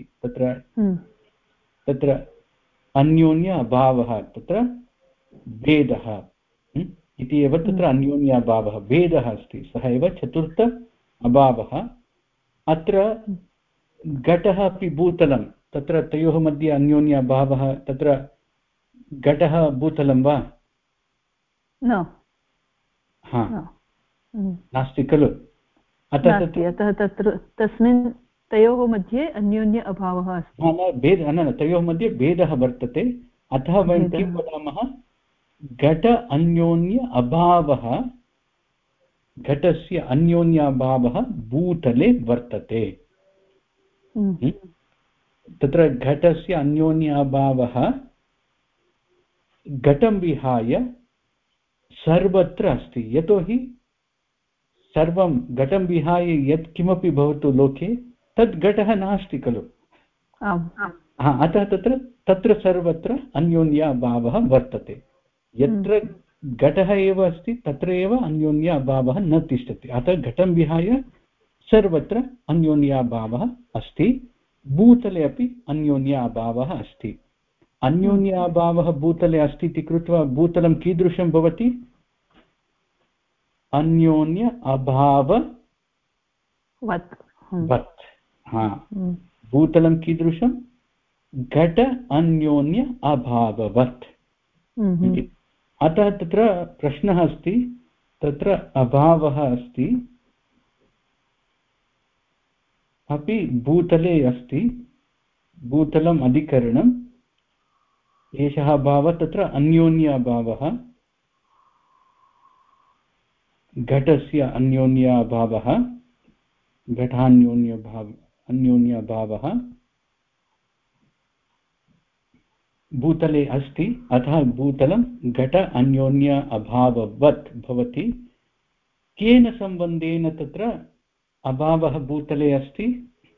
तत्र अन्योन्य अभावः, तत्र भेदः इति एव तत्र अन्योन्य अभावः, भेदः अस्ति, सः एव चतुर्थ अभावः। अत्र घटः अपि भूतलं, तत्र तयोः मध्ये अन्योन्य अभावः, तत्र घटः भूतलं वा? नास्ति खलु। अतः तत्र तस्मिन् तयोः मध्ये अन्योन्य अभावः अस्ति। तयोः मध्ये भेदः वर्तते। अतः वयं किं वदामः? घट अन्योन्य अभावः, घटस्य अन्योन्य अभावः भूतले वर्तते। तत्र घटस्य अन्योन्य अभावः घटं विहाय सर्वत्र अस्ति। यतोहि सर्वं घटं विहाय यत् किमपि भवतु लोके तद् घटः नास्ति खलु। अतः तत्र सर्वत्र अन्योन्य अभावः वर्तते। यत्र घटः एव अस्ति तत्र एव अन्योन्य अभावः न तिष्ठति। अतः घटं विहाय सर्वत्र अन्योन्य अभावः अस्ति। भूतले अपि अन्योन्य अभावः अस्ति। अन्योन्य अभावः भूतले अस्ति इति कृत्वा भूतलं कीदृशं भवति? अन्योन्य अभाववत्। भूतलं कीदृशं? घट अन्योन्य अभाववत्। अतः तत्र प्रश्नः अस्ति, तत्र अभावः अस्ति अपि भूतले अस्ति, भूतलम् अधिकरणम्, एषः अभावः तत्र अन्योन्य अभावः, घटस्य अन्योन्य अभावः, घटान्योन्य अभावः भूतले अस्ति। अतः भूतलं घट अन्योन्य अभाववत् भवति। केन सम्बन्धेन तत्र अभावः भूतले अस्ति?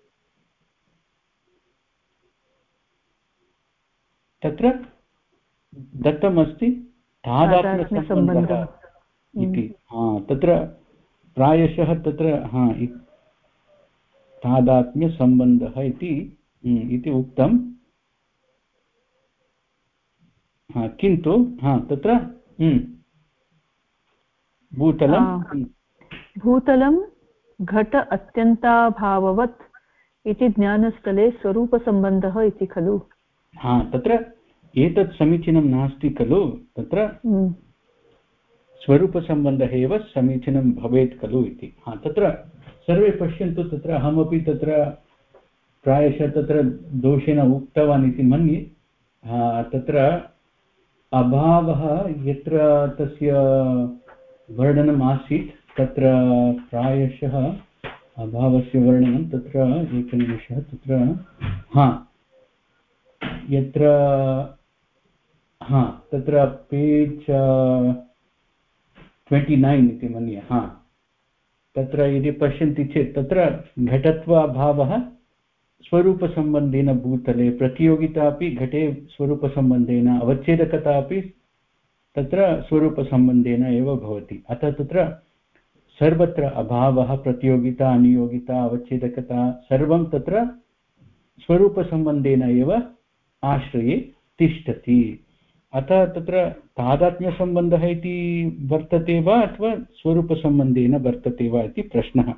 तत्र दत्तमस्ति तादात्म्यसम्बन्धः इति। तत्र प्रायशः तत्र तादात्म्यसम्बन्धः इति उक्तं। किन्तु तत्र भूतलं घट अत्यन्ताभाववत् इति ज्ञानस्थले स्वरूपसम्बन्धः इति खलु। तत्र एतत् समीचीनं नास्ति खलु। तत्र स्वरूपसम्बन्धः एव समीचीनं भवेत् खलु इति। तत्र सर्वे पश्यन्तु, तत्र अहमपि तत्र प्रायशः तत्र दोषेण उक्तवान् इति मन्ये। तत्र अभावः यत्र तस्य वर्णनम् आसीत्, तत्र प्रायशः अभावस्य वर्णनं तत्र एकनिमिषः, तत्र यत्र तत्र पेज् 29 इति मन्ये। तत्र यदि पश्यन्ति चेत् तत्र घटत्वाभावः स्वरूपसम्बन्धेन भूतले, प्रतियोगिता अपि घटे स्वरूपसम्बन्धेन, अवच्छेदकता अपि तत्र स्वरूपसम्बन्धेन एव भवति। अतः तत्र सर्वत्र अभावः, प्रतियोगिता, अनियोगिता, अवच्छेदकता सर्वं तत्र स्वरूपसम्बन्धेन एव आश्रये तिष्ठति। अतः तत्र तादात्म्यसम्बन्धः इति वर्तते वा अथवा स्वरूपसम्बन्धेन वर्तते वा इति प्रश्नः।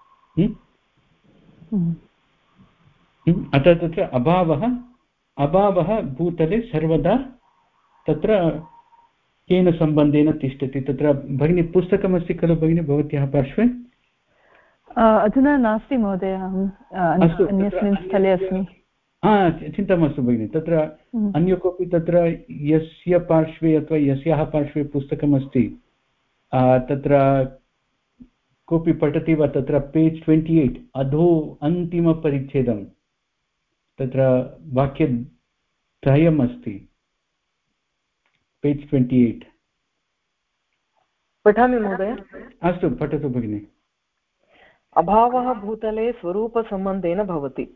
अतः तत्र अभावः भूतले सर्वदा तत्र केन सम्बन्धेन तिष्ठति? तत्र भगिनी पुस्तकमस्ति खलु भगिनी भवत्याः पार्श्वे? अधुना नास्ति महोदय, अहम् अन्यस्मिन् स्थले अस्मि। चिन्ता मास्तु भगिनी। तत्र अन्य कोऽपि तत्र यस्य पार्श्वे अथवा यस्याः पार्श्वे पुस्तकमस्ति तत्र कोऽपि पठति वा? तत्र पेज् 28 अधो अन्तिमपरिच्छेदं तत्र वाक्यत्रयम् अस्ति। पेज् 28 पठामि महोदय? अस्तु, पठतु भगिनि। अभावः भूतले स्वरूपसम्बन्धेन भवति।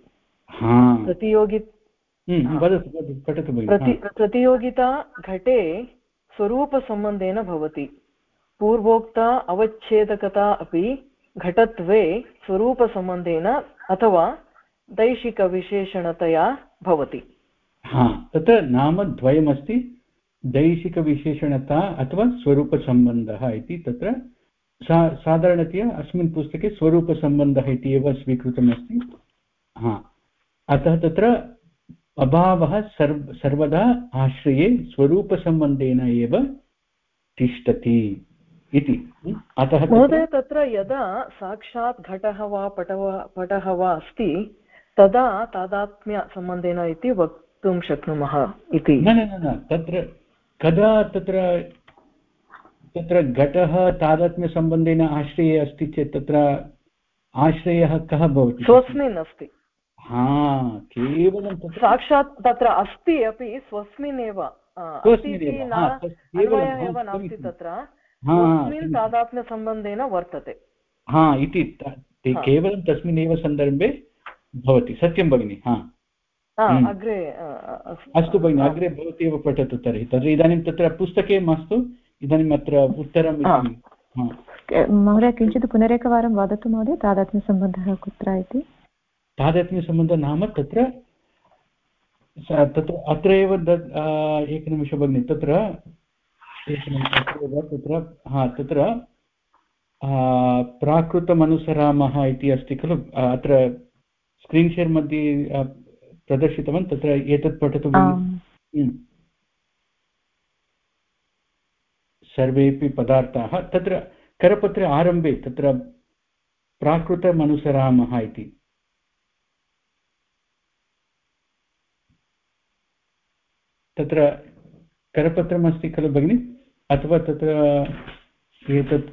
प्रतियोगिता घटे स्वरूपसम्बन्धेन भवति। पूर्वोक्ता अवच्छेदकता अपि घटत्वे स्वरूपसम्बन्धेन अथवा दैशिकविशेषणतया भवति। तत्र नामद्वयमस्ति, दैशिकविशेषणता अथवा स्वरूपसम्बन्धः इति। तत्र साधारणतया अस्मिन् पुस्तके स्वरूपसम्बन्धः इति एव स्वीकृतमस्ति। अतः तत्र अभावः सर्वदा आश्रये स्वरूपसम्बन्धेन एव तिष्ठति इति। अतः महोदय, तत्र यदा साक्षात् घटः वा पटः वा अस्ति तदा तादात्म्यसम्बन्धेन इति वक्तुं शक्नुमः इति। न, तत्र कदा तत्र घटः तादात्म्यसम्बन्धेन आश्रये अस्ति चेत् तत्र आश्रयः कः भवति? स्वस्मिन् अस्ति। केवलं साक्षात् तत्र अस्ति अपि स्वस्मिन् एव नास्ति, तत्र स्वस्मिन् तादात्म्यसम्बन्धेन वर्तते इति केवलं तस्मिन् एव सन्दर्भे भवति। सत्यं भगिनि। अग्रे अस्तु भगिनि, अग्रे भवती एव पठतु तर्हि। तर्हि इदानीं तत्र पुस्तके मास्तु, इदानीम् अत्र उत्तरं। महोदय किञ्चित् पुनरेकवारं वदतु महोदय, तादात्म्यसम्बन्धः कुत्र इति? तादात्म्यसम्बन्धः नाम तत्र अत्र एव एकनिमिषं भगिनि, तत्र प्राकृतमनुसरामः इति अस्ति खलु। अत्र स्क्रीन् शेर् मध्ये प्रदर्शितवान्, तत्र एतत् पठतु भगिनि। सर्वेपि पदार्थाः तत्र करपत्रे आरम्भे तत्र प्राकृतमनुसरामः इति। तत्र करपत्रमस्ति खलु भगिनि, अथवा तत्र एतत्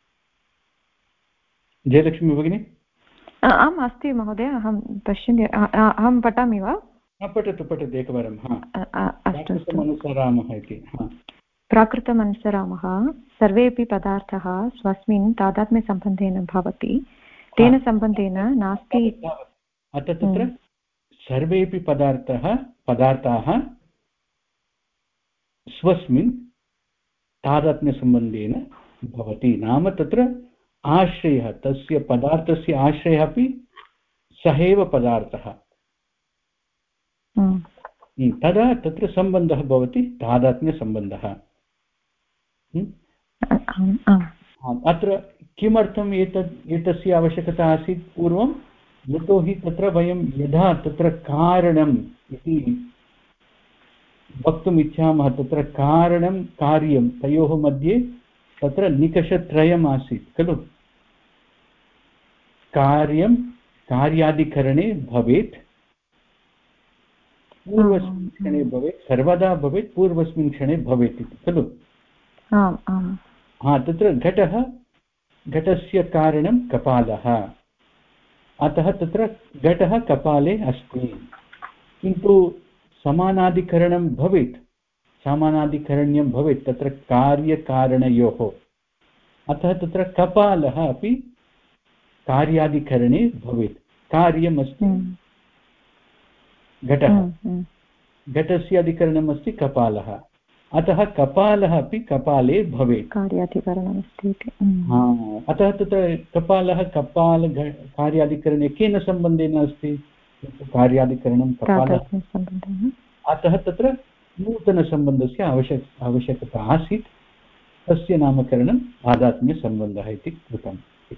जयलक्ष्मी भगिनी? आम् अस्ति महोदय, अहं पश्यन्ति। अहं पठामि वा? पठतु एकवारं। प्राकृतमनुसरामः इति। प्राकृतमनुसरामः सर्वेपि पदार्थाः स्वस्मिन् तादात्म्यसम्बन्धेन भवति तेन सम्बन्धेन नास्ति। अतः तत्र सर्वेपि पदार्थाः स्वस्मिन् तादात्म्यसम्बन्धेन भवति। नाम तत्र आश्रयः, तस्य पदार्थस्य आश्रयः अपि सः एव पदार्थः। तदा तत्र सम्बन्धः भवति तादात्म्यसम्बन्धः। अत्र किमर्थम् एतस्य आवश्यकता आसीत् पूर्वं? यतोहि तत्र वयं यदा तत्र कारणम् इति वक्तुम् इच्छामः, तत्र कारणं कार्यं तयोः मध्ये तत्र निकषत्रयम् आसीत् खलु। कार्यं कार्यादिकरणे भवेत्, पूर्वस्मिन् क्षणे भवेत्, सर्वदा भवेत्, पूर्वस्मिन् क्षणे भवेत् इति खलु। तत्र घटस्य कारणं कपालः, अतः तत्र घटः कपाले अस्ति। किन्तु समानाधिकरणं भवेत्, समानाधिकरण्यं भवेत् तत्र कार्यकारणयोः, अतः तत्र कपालः अपि कार्यादिकरणे भवेत्। कार्यमस्ति घटः, घटस्य अधिकरणम् अस्ति कपालः, अतः कपालः अपि कपाले भवेत्, कार्याधिकरणमस्ति। अतः तत्र कपालः कार्यादिकरणे केन सम्बन्धेन अस्ति? कार्यादिकरणं कपालः, अतः तत्र नूतनसम्बन्धस्य आवश्यकता आसीत्। तस्य नामकरणं तादात्म्यसम्बन्धः इति कृतम्।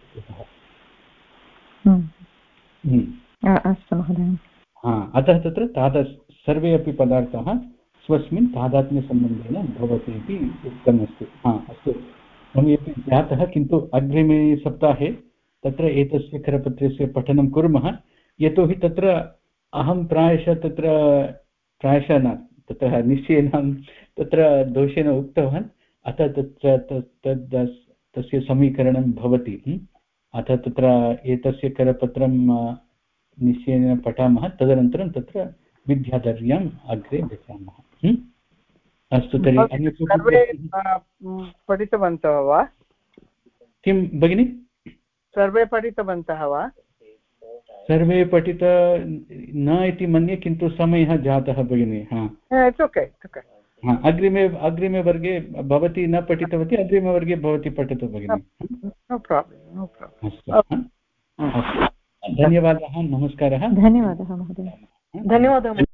अस्तु महोदय। अतः तत्र सर्वे अपि पदार्थाः स्वस्मिन् तादात्म्यसम्बन्धेन भवति इति उक्तमस्ति। अस्तु, समयपि जातः, किन्तु अग्रिमे सप्ताहे तत्र एतस्य करपत्रस्य पठनं कुर्मः। यतोहि तत्र अहं प्रायशः न तत्र निश्चयेन तत्र दोषेण उक्तवान्, अतः तत्र तस्य समीकरणं भवति। अतः तत्र एतस्य करपत्रं निश्चयेन पठामः, तदनन्तरं तत्र विद्याधर्याम् अग्रे गच्छामः। अस्तु, तर्हि सर्वे पठितवन्तः वा? किं भगिनि? सर्वे पठितवन्तः वा? सर्वे पठित न इति मन्ये, किन्तु समयः जातः भगिनि। अग्रिमे वर्गे भवती न पठितवती, अग्रिमवर्गे भवती पठतु भगिनि। अस्तु, धन्यवादः, नमस्कारः। धन्यवादः महोदय। धन्यवादः।